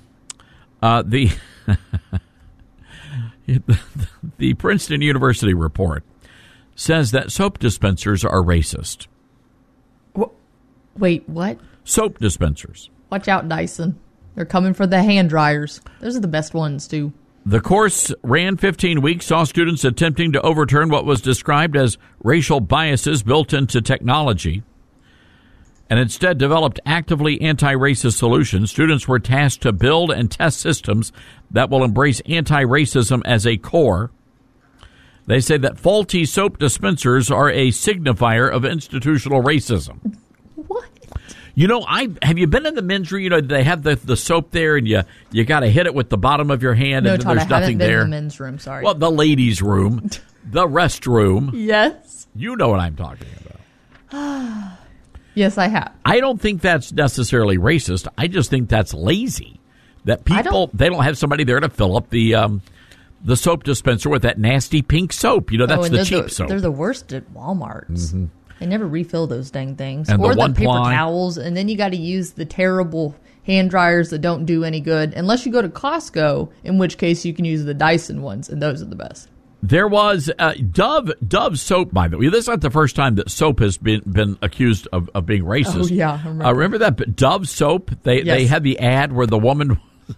The Princeton University report says that soap dispensers are racist. Wait, what? Soap dispensers. Watch out, Dyson. They're coming for the hand dryers. Those are the best ones, too. The course ran 15 weeks, saw students attempting to overturn what was described as racial biases built into technology, and instead developed actively anti-racist solutions. Students were tasked to build and test systems that will embrace anti-racism as a core. They say that faulty soap dispensers are a signifier of institutional racism. What? You know, have you been in the men's room? You know, they have the soap there, and you got to hit it with the bottom of your hand, no, and Todd, there's nothing there. In the men's room, sorry. Well, the ladies' room, the restroom. Yes. You know what I'm talking about. Yes, I have. I don't think that's necessarily racist. I just think that's lazy. That people, they don't have somebody there to fill up the soap dispenser with that nasty pink soap. You know, that's the cheap soap. They're the worst at Walmarts. Mm-hmm. They never refill those dang things. And or the paper ply. towels, and then you got to use the terrible hand dryers that don't do any good, unless you go to Costco, in which case you can use the Dyson ones, and those are the best. There was Dove soap, by the way. This is not the first time that soap has been accused of being racist. Oh, yeah, I remember. Remember that Dove soap? They had the ad where the woman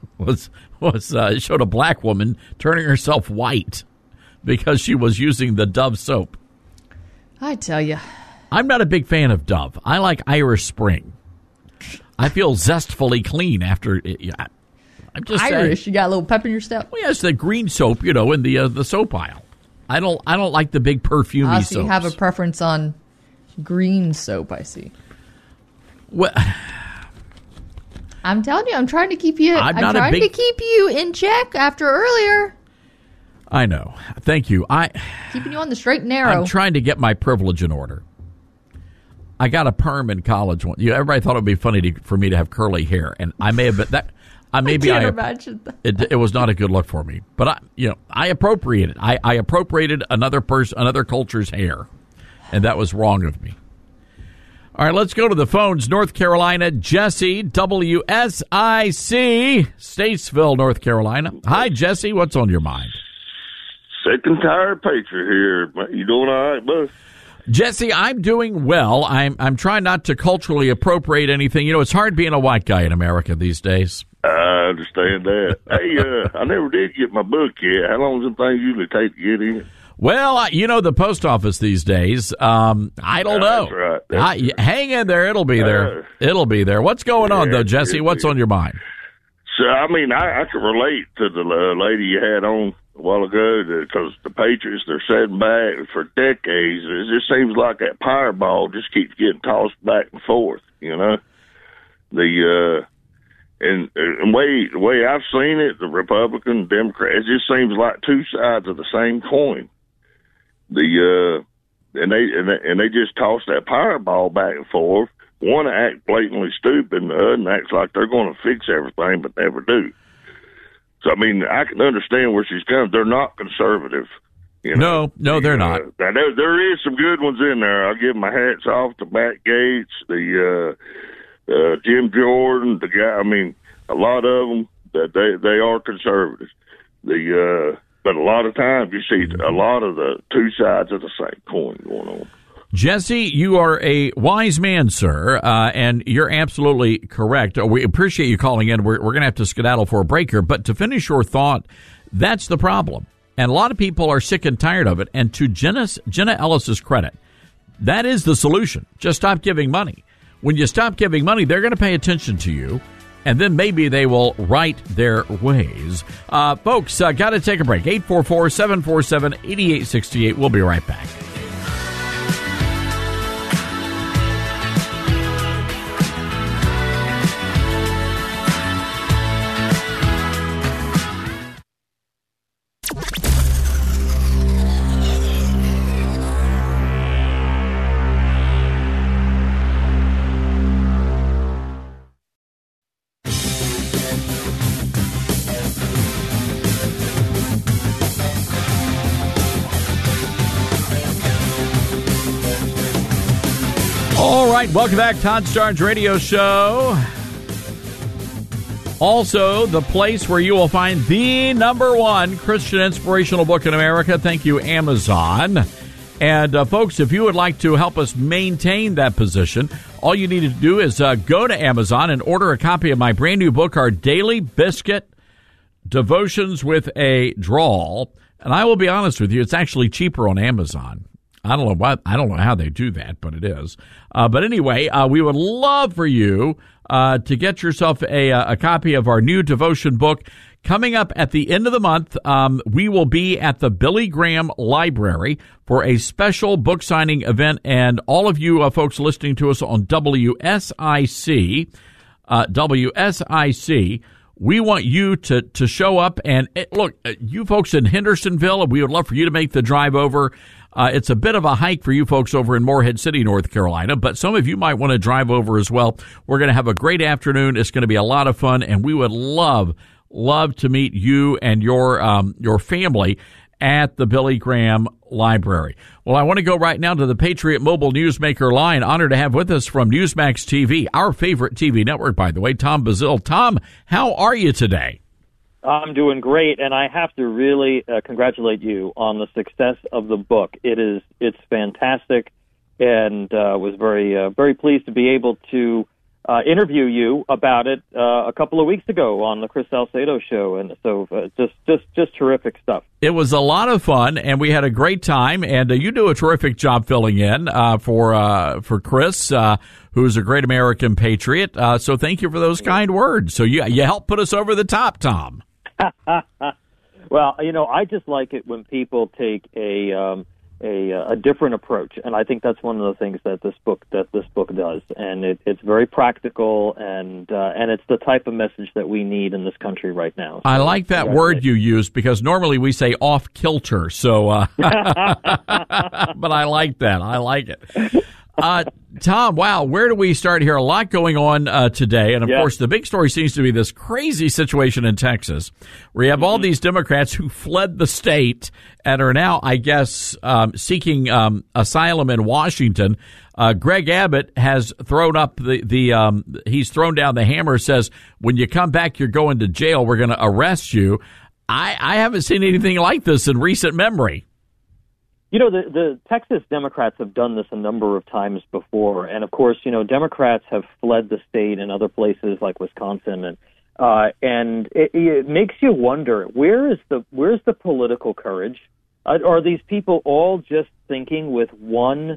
showed a black woman turning herself white because she was using the Dove soap. I tell you. I'm not a big fan of Dove. I like Irish Spring. I feel zestfully clean after I'm just Irish, saying. you got a little pep in your step. Well, yes, the green soap, you know, in the soap aisle. I don't like the big perfumey soaps. So you have a preference on green soap, I see. Well, I'm telling you, I'm trying to keep you. I'm trying to keep you in check after earlier. I know. Thank you. Keeping you on the straight and narrow. I'm trying to get my privilege in order. I got a perm in college. Everybody thought it would be funny for me to have curly hair, and I may have been that. I can't imagine that. It was not a good look for me, but I appropriated. I appropriated another culture's hair, and that was wrong of me. All right, let's go to the phones. North Carolina, Jesse, WSIC, Statesville, North Carolina. Hi, Jesse. What's on your mind? Sick and tired Patriot here. You doing all right, bud? Jesse, I'm doing well. I'm trying not to culturally appropriate anything. You know, it's hard being a white guy in America these days. I understand that. Hey, I never did get my book yet. How long does them things usually take to get in? Well, the post office these days, I don't know. That's right. Hang in there. It'll be there. It'll be there. What's going on, though, Jesse? What's on your mind? So, I mean, I can relate to the lady you had on a while ago because the Patriots, they're sitting back for decades. It just seems like that Powerball just keeps getting tossed back and forth, you know. The way I've seen it, the Republican, Democrat, it just seems like two sides of the same coin. And they just toss that Powerball back and forth. One act blatantly stupid, and the other acts like they're going to fix everything, but never do. So, I mean, I can understand where she's coming. They're not conservative. You know? No, they're not. There is some good ones in there. I'll give my hats off to Matt Gaetz, Jim Jordan, the guy. I mean, a lot of them, they are conservatives. But a lot of times you see a lot of the two sides of the same coin going on. Jesse, you are a wise man, sir, and you're absolutely correct. We appreciate you calling in. We're going to have to skedaddle for a break here. But to finish your thought, that's the problem. And a lot of people are sick and tired of it. And to Jenna Ellis's credit, that is the solution. Just stop giving money. When you stop giving money, they're going to pay attention to you, and then maybe they will right their ways. Folks, got to take a break. 844-747-8868. We'll be right back. Welcome back, Todd Starnes Radio Show. Also, the place where you will find the number one Christian inspirational book in America. Thank you, Amazon. And, folks, if you would like to help us maintain that position, all you need to do is go to Amazon and order a copy of my brand new book, Our Daily Biscuit Devotions with a Drawl. And I will be honest with you, it's actually cheaper on Amazon. I don't know how they do that, but it is. But anyway, we would love for you to get yourself a copy of our new devotion book. Coming up at the end of the month, we will be at the Billy Graham Library for a special book signing event. And all of you folks listening to us on WSIC, we want you to show up. And look, you folks in Hendersonville, we would love for you to make the drive over. It's a bit of a hike for you folks over in Morehead City, North Carolina, but some of you might want to drive over as well. We're going to have a great afternoon. It's going to be a lot of fun, and we would love to meet you and your family at the Billy Graham Library. Well, I want to go right now to the Patriot Mobile Newsmaker line. Honored to have with us from Newsmax TV, our favorite TV network, by the way, Tom Bazile. Tom, how are you today? I'm doing great, and I have to really congratulate you on the success of the book. It's fantastic, and was very pleased to be able to interview you about it a couple of weeks ago on the Chris Salcedo show, and so just terrific stuff. It was a lot of fun, and we had a great time, and you do a terrific job filling in for Chris, who's a great American patriot. So thank you for those kind words. So you helped put us over the top, Tom. Well, I just like it when people take a different approach, and I think that's one of the things that this book does, and it's very practical, and it's the type of message that we need in this country right now. So I like that word you used, because normally we say off kilter. So, but I like that. I like it. Tom, wow, where do we start here? A lot going on today. And, of course, the big story seems to be this crazy situation in Texas where you have all these Democrats who fled the state and are now, I guess, seeking asylum in Washington. Greg Abbott has thrown up he's thrown down the hammer, says, when you come back, you're going to jail. We're going to arrest you. I haven't seen anything like this in recent memory. The Texas Democrats have done this a number of times before, and of course, Democrats have fled the state in other places like Wisconsin, and it makes you wonder, where's the political courage? Are these people all just thinking with one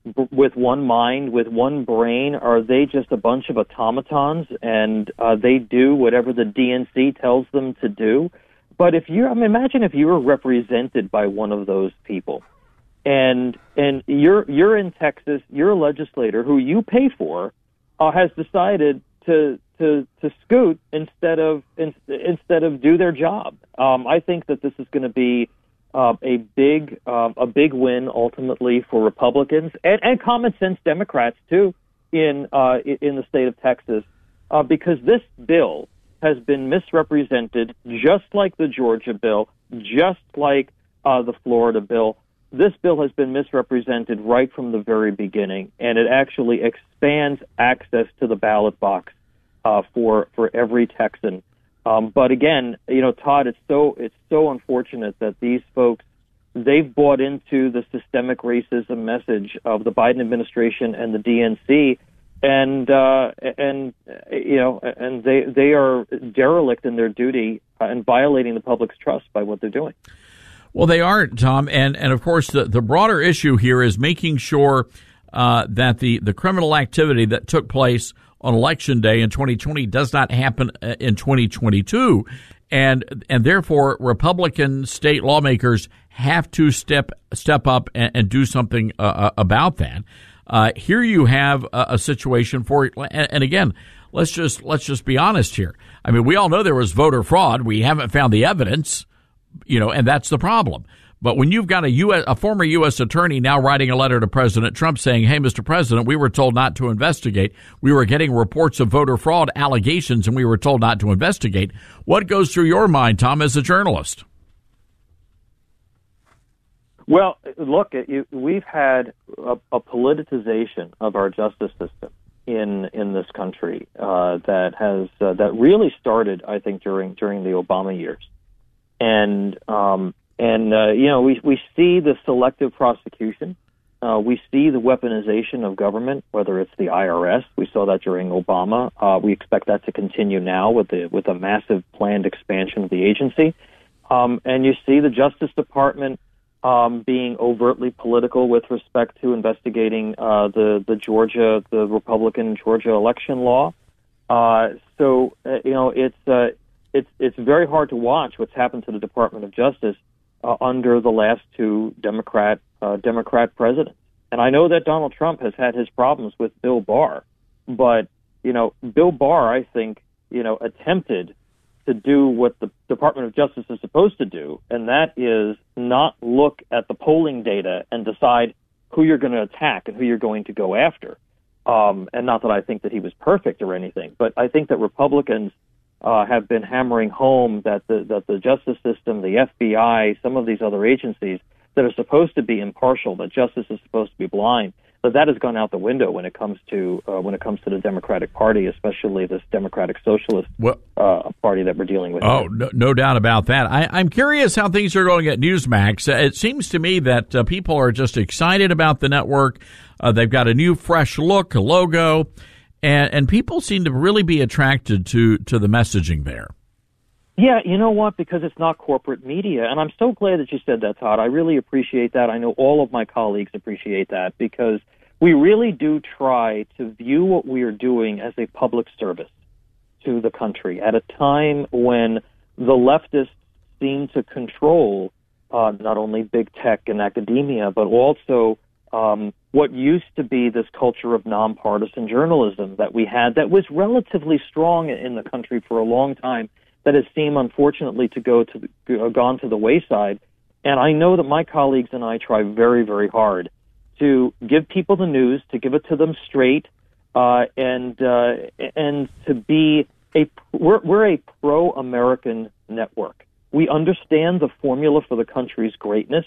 mind, with one brain? Are they just a bunch of automatons and they do whatever the DNC tells them to do? But imagine if you were represented by one of those people, and you're in Texas, you're a legislator who you pay for, has decided to scoot instead of do their job. I think that this is going to be a big win ultimately for Republicans and common sense Democrats too in the state of Texas, because this bill has been misrepresented, just like the Georgia bill, just like the Florida bill. This bill has been misrepresented right from the very beginning, and it actually expands access to the ballot box for every Texan. But again, Todd, it's so unfortunate that these folks, they've bought into the systemic racism message of the Biden administration and the DNC, and they are derelict in their duty and violating the public's trust by what they're doing. Well, they are, Tom, and of course the broader issue here is making sure that the criminal activity that took place on Election Day in 2020 does not happen in 2022, and therefore Republican state lawmakers have to step up and do something about that. Here you have a situation and again, let's just be honest here. I mean, we all know there was voter fraud. We haven't found the evidence, and that's the problem. But when you've got a former U.S. attorney now writing a letter to President Trump saying, hey, Mr. President, we were told not to investigate. We were getting reports of voter fraud allegations, and we were told not to investigate. What goes through your mind, Tom, as a journalist? Well, look, we've had a politicization of our justice system in this country that really started, I think, during the Obama years. And we see the selective prosecution. We see the weaponization of government, whether it's the IRS. We saw that during Obama. We expect that to continue now with a massive planned expansion of the agency. And you see the Justice Department being overtly political with respect to investigating the Republican Georgia election law. It's very hard to watch what's happened to the Department of Justice under the last two Democrat presidents. And I know that Donald Trump has had his problems with Bill Barr, but Bill Barr, I think, attempted to do what the Department of Justice is supposed to do, and that is not look at the polling data and decide who you're going to attack and who you're going to go after. And not that I think that he was perfect or anything, but I think that Republicans have been hammering home that the justice system, the FBI, some of these other agencies that are supposed to be impartial, that justice is supposed to be blind, that has gone out the window when it comes to the Democratic Party, especially this Democratic Socialist Party that we're dealing with. Oh, no doubt about that. I'm curious how things are going at Newsmax. It seems to me that people are just excited about the network. They've got a new, fresh look, a logo, and people seem to really be attracted to the messaging there. Yeah, you know what? Because it's not corporate media. And I'm so glad that you said that, Todd. I really appreciate that. I know all of my colleagues appreciate that, because we really do try to view what we are doing as a public service to the country at a time when the leftists seem to control not only big tech and academia, but also what used to be this culture of nonpartisan journalism that we had that was relatively strong in the country for a long time, that has seemed, unfortunately, to gone to the wayside. And I know that my colleagues and I try very, very hard to give people the news, to give it to them straight, and to be we're a pro-American network. We understand the formula for the country's greatness,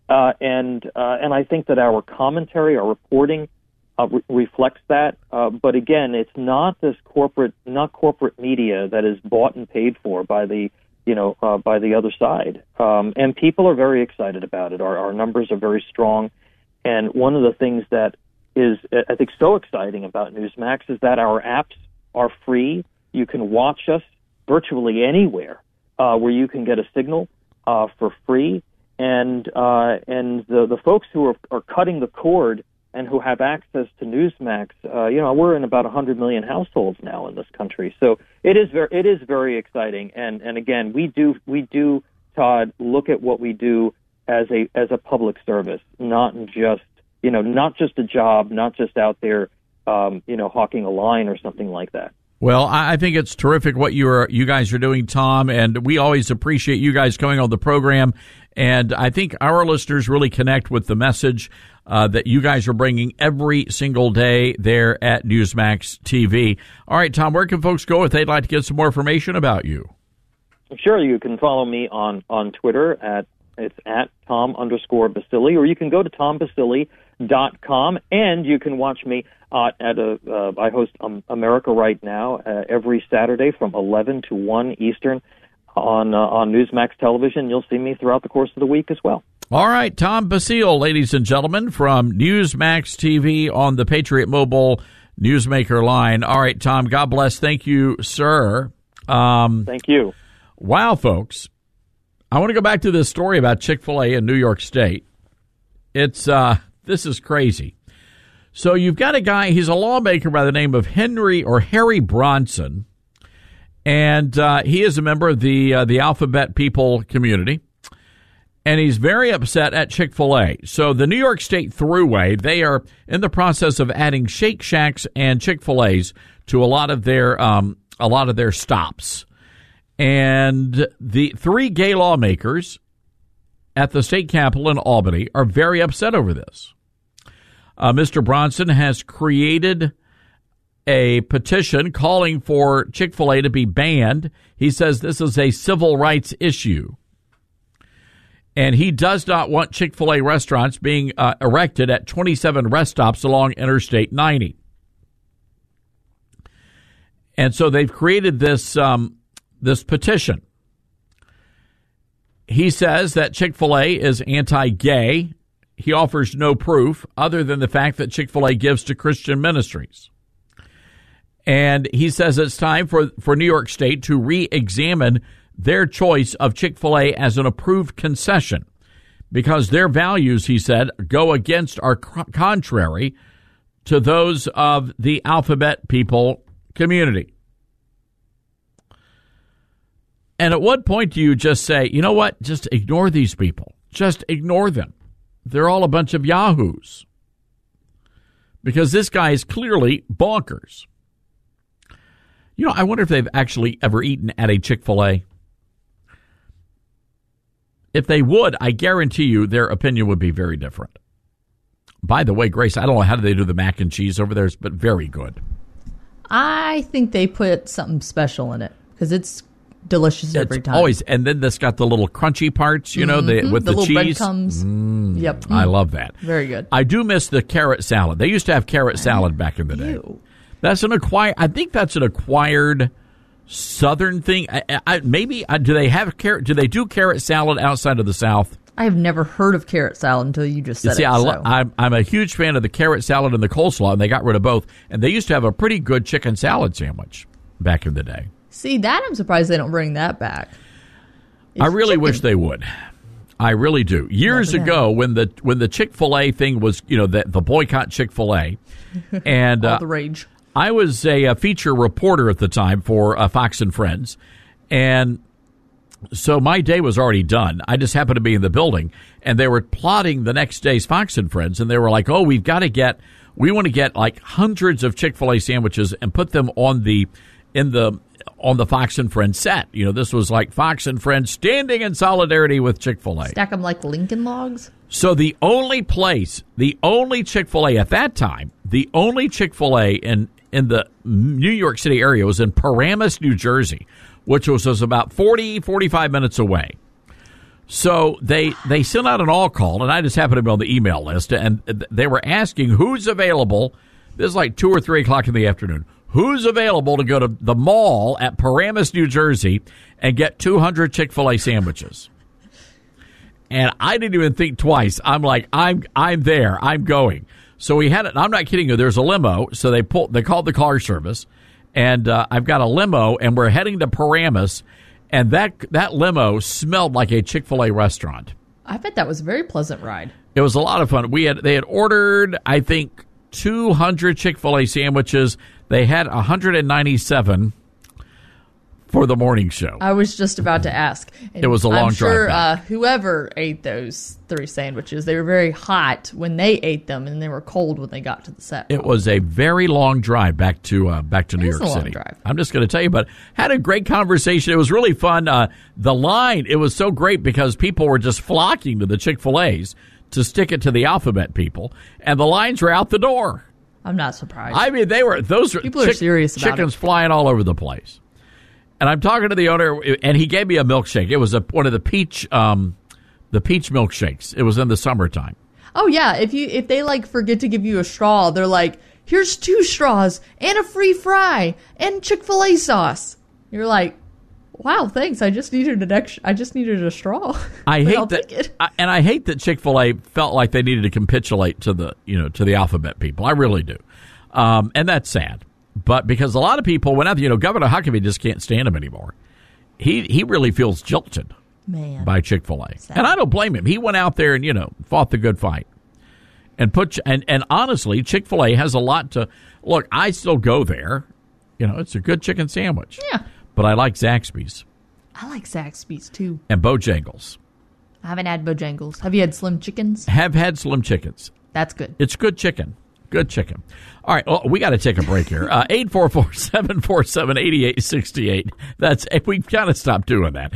and I think that our commentary, our reporting, reflects that. But again, it's not corporate media that is bought and paid for by the other side. And people are very excited about it. Our numbers are very strong. And one of the things that is, I think, so exciting about Newsmax is that our apps are free. You can watch us virtually anywhere where you can get a signal for free. And the folks who are cutting the cord and who have access to Newsmax. We're in about 100 million households now in this country, so it is very exciting. And again, we do, Todd, look at what we do as a public service, not just a job, not just out there, hawking a line or something like that. Well, I think it's terrific what you guys are doing, Tom, and we always appreciate you guys coming on the program. And I think our listeners really connect with the message that you guys are bringing every single day there at Newsmax TV. All right, Tom, where can folks go if they'd like to get some more information about you? Sure, you can follow me on Twitter at Tom_Basili, or you can go to tombasili.com, and you can watch me I host America Right Now every Saturday from 11 to 1 Eastern on Newsmax Television. You'll see me throughout the course of the week as well. All right, Tom Basile, ladies and gentlemen, from Newsmax TV on the Patriot Mobile Newsmaker line. All right, Tom, God bless. Thank you, sir. Thank you. Wow, folks. I want to go back to this story about Chick-fil-A in New York State. This is crazy. So you've got a guy, he's a lawmaker by the name of Harry Bronson, and he is a member of the Alphabet People community, and he's very upset at Chick-fil-A. So the New York State Thruway, they are in the process of adding Shake Shacks and Chick-fil-A's to a lot of their stops. And the three gay lawmakers at the state capitol in Albany are very upset over this. Mr. Bronson has created a petition calling for Chick-fil-A to be banned. He says this is a civil rights issue. And he does not want Chick-fil-A restaurants being erected at 27 rest stops along Interstate 90. And so they've created this petition. He says that Chick-fil-A is anti-gay. He offers no proof other than the fact that Chick-fil-A gives to Christian ministries. And he says it's time for New York State to re-examine their choice of Chick-fil-A as an approved concession because their values, he said, go against or contrary to those of the Alphabet People community. And at what point do you just say, you know what, just ignore these people. Just ignore them. They're all a bunch of yahoos. Because this guy is clearly bonkers. You know, I wonder if they've actually ever eaten at a Chick-fil-A. If they would, I guarantee you their opinion would be very different. By the way, Grace, I don't know how do they do the mac and cheese over there, but very good. I think they put something special in it because it's delicious every time. Always, and then that's got the little crunchy parts, with the little cheese. Breadcrumbs. Yep, I love that. Very good. I do miss the carrot salad. They used to have carrot salad back in the day. That's an acquired. I think that's an acquired Southern thing. Do they have carrot? Do they do carrot salad outside of the South? I have never heard of carrot salad until you just said it. I'm a huge fan of the carrot salad and the coleslaw, and they got rid of both. And they used to have a pretty good chicken salad sandwich back in the day. See, that I'm surprised they don't bring that back. I really wish they would. I really do. Years ago, when the Chick-fil-A thing was, the boycott Chick-fil-A, and all the rage. I was a feature reporter at the time for Fox and Friends, and so my day was already done. I just happened to be in the building, and they were plotting the next day's Fox and Friends, and they were like, "Oh, we want to get like hundreds of Chick-fil-A sandwiches and put them on the Fox and Friends set." This was like Fox and Friends standing in solidarity with Chick-fil-A. Stack them like Lincoln Logs? So the only Chick-fil-A at that time, the only Chick-fil-A in the New York City area was in Paramus, New Jersey, which was about 45 minutes away. So they sent out an all call, and I just happened to be on the email list, and they were asking who's available. This is like 2 or 3 o'clock in the afternoon. Who's available to go to the mall at Paramus, New Jersey, and get 200 Chick-fil-A sandwiches? And I didn't even think twice. I'm like, I'm there. I'm going. So we had it. I'm not kidding you. There's a limo. So they called the car service, and I've got a limo, and we're heading to Paramus, and that limo smelled like a Chick-fil-A restaurant. I bet that was a very pleasant ride. It was a lot of fun. They had ordered, I think, 200 Chick-fil-A sandwiches. They had 197 for the morning show. I was just about to ask. And it was a long I'm sure, drive back. Whoever ate those 3 sandwiches, they were very hot when they ate them, and they were cold when they got to the set. It was a very long drive back to New York a long City. drive. I'm just going to tell you, but had a great conversation. It was really fun. The line, it was so great because people were just flocking to the Chick-fil-A's to stick it to the alphabet people, and the lines were out the door. I'm not surprised. I mean, people are serious about chickens it. flying all over the place. And I'm talking to the owner, and he gave me a milkshake. It was one of the peach milkshakes. It was in the summertime. Oh yeah, if they like forget to give you a straw, they're like, "Here's 2 straws and a free fry and Chick-fil-A sauce." You're like, "Wow, thanks. I just needed a straw." I But hate I'll that, take it. and I hate that Chick-fil-A felt like they needed to capitulate to the alphabet people. I really do, and that's sad. But because a lot of people went out, Governor Huckabee just can't stand him anymore. He really feels jilted by Chick-fil-A, and I don't blame him. He went out there and fought the good fight, and and honestly, Chick-fil-A has a lot to look. I still go there. It's a good chicken sandwich. Yeah, but I like Zaxby's. I like Zaxby's too. And Bojangles. I haven't had Bojangles. Have you had Slim Chickens? Have had Slim Chickens. That's good. It's good chicken. Good chicken. All right, well, we got to take a break here. 844-747-8868. We've kind of stopped doing that.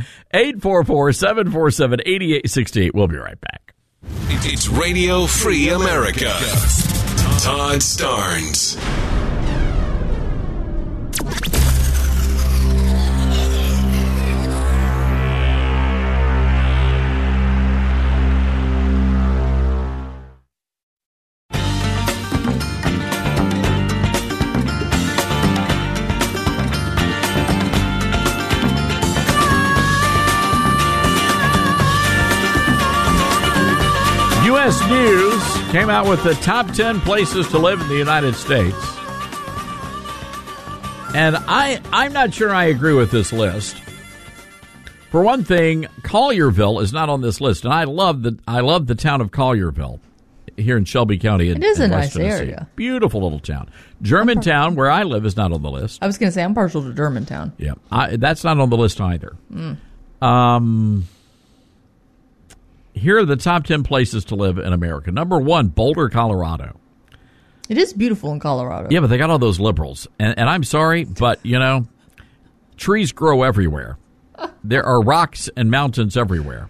844-747-8868. We'll be right back. It's Radio Free America. Todd Starnes. U.S. News came out with the top 10 places to live in the United States. And I'm not sure I agree with this list. For one thing, Collierville is not on this list, and I love the town of Collierville here in Shelby County. It is a nice Tennessee. area. Beautiful little town. Germantown, where I live, is not on the list. I was going to say I'm partial to Germantown. Yeah, that's not on the list either. Here are the top 10 places to live in America. Number 1, Boulder, Colorado. It is beautiful in Colorado. Yeah, but they got all those liberals. And I'm sorry, but, trees grow everywhere. There are rocks and mountains everywhere.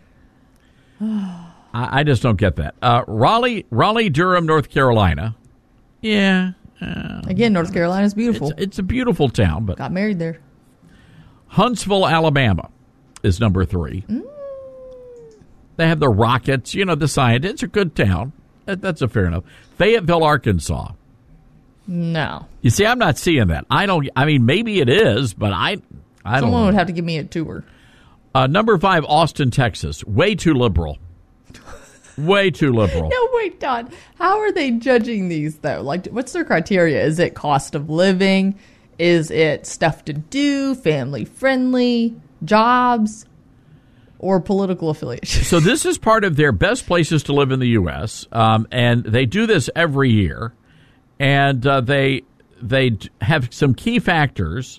I just don't get that. Raleigh, Durham, North Carolina. Yeah. Again, North Carolina is beautiful. It's a beautiful town. But got married there. Huntsville, Alabama is number 3. They have the Rockets, the science. It's a good town. That's a fair enough. Fayetteville, Arkansas. No. You see, I'm not seeing that. Maybe it is, but I don't know. Someone would have to give me a tour. Number 5, Austin, Texas. Way too liberal. Way too liberal. No, wait, Don. How are they judging these, though? Like, what's their criteria? Is it cost of living? Is it stuff to do? Family friendly? Jobs? Or political affiliation? So this is part of their best places to live in the U.S., and they do this every year. And they have some key factors.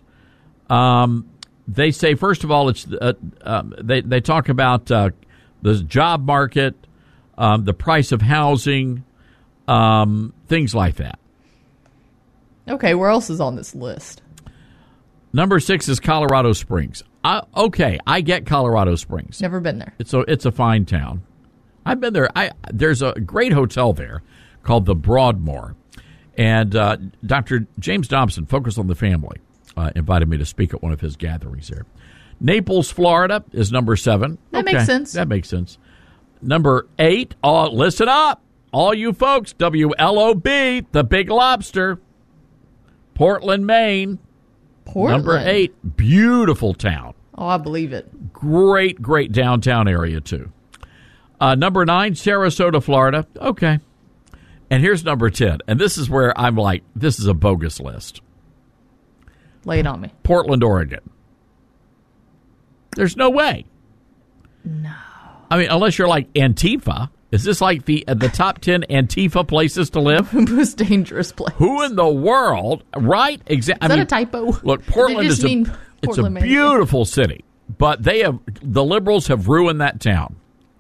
They say, first of all, it's they talk about the job market, the price of housing, things like that. Okay, where else is on this list? Number 6 is Colorado Springs. Okay, I get Colorado Springs. Never been there. It's a fine town. I've been there. There's a great hotel there called the Broadmoor. And Dr. James Dobson, Focus on the Family, invited me to speak at one of his gatherings there. Naples, Florida is number 7. That makes sense. That makes sense. Number 8, listen up, all you folks, WLOB, the Big Lobster, Portland, Maine. Portland? Number 8, beautiful town. Oh, I believe it. Great downtown area, too. Number 9, Sarasota, Florida. Okay. And here's number 10. And this is where I'm like, this is a bogus list. Lay it on me. Portland, Oregon. There's no way. No. I mean, unless you're like Antifa Is this like the top 10 Antifa places to live? Most dangerous place. Who in the world? Right? Exactly. Is that a typo? Look, Portland is a beautiful city, but the liberals have ruined that town.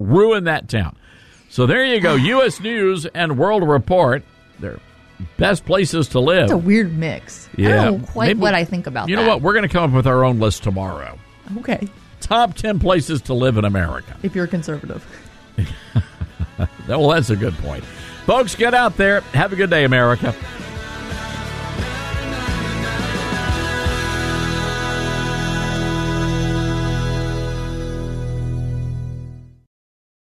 So there you go. U.S. News and World Report. They're best places to live. It's a weird mix. Yeah. I don't know quite what I think about that. You know what? We're going to come up with our own list tomorrow. Okay. Top 10 places to live in America. If you're conservative. Well, that's a good point. Folks, get out there. Have a good day, America.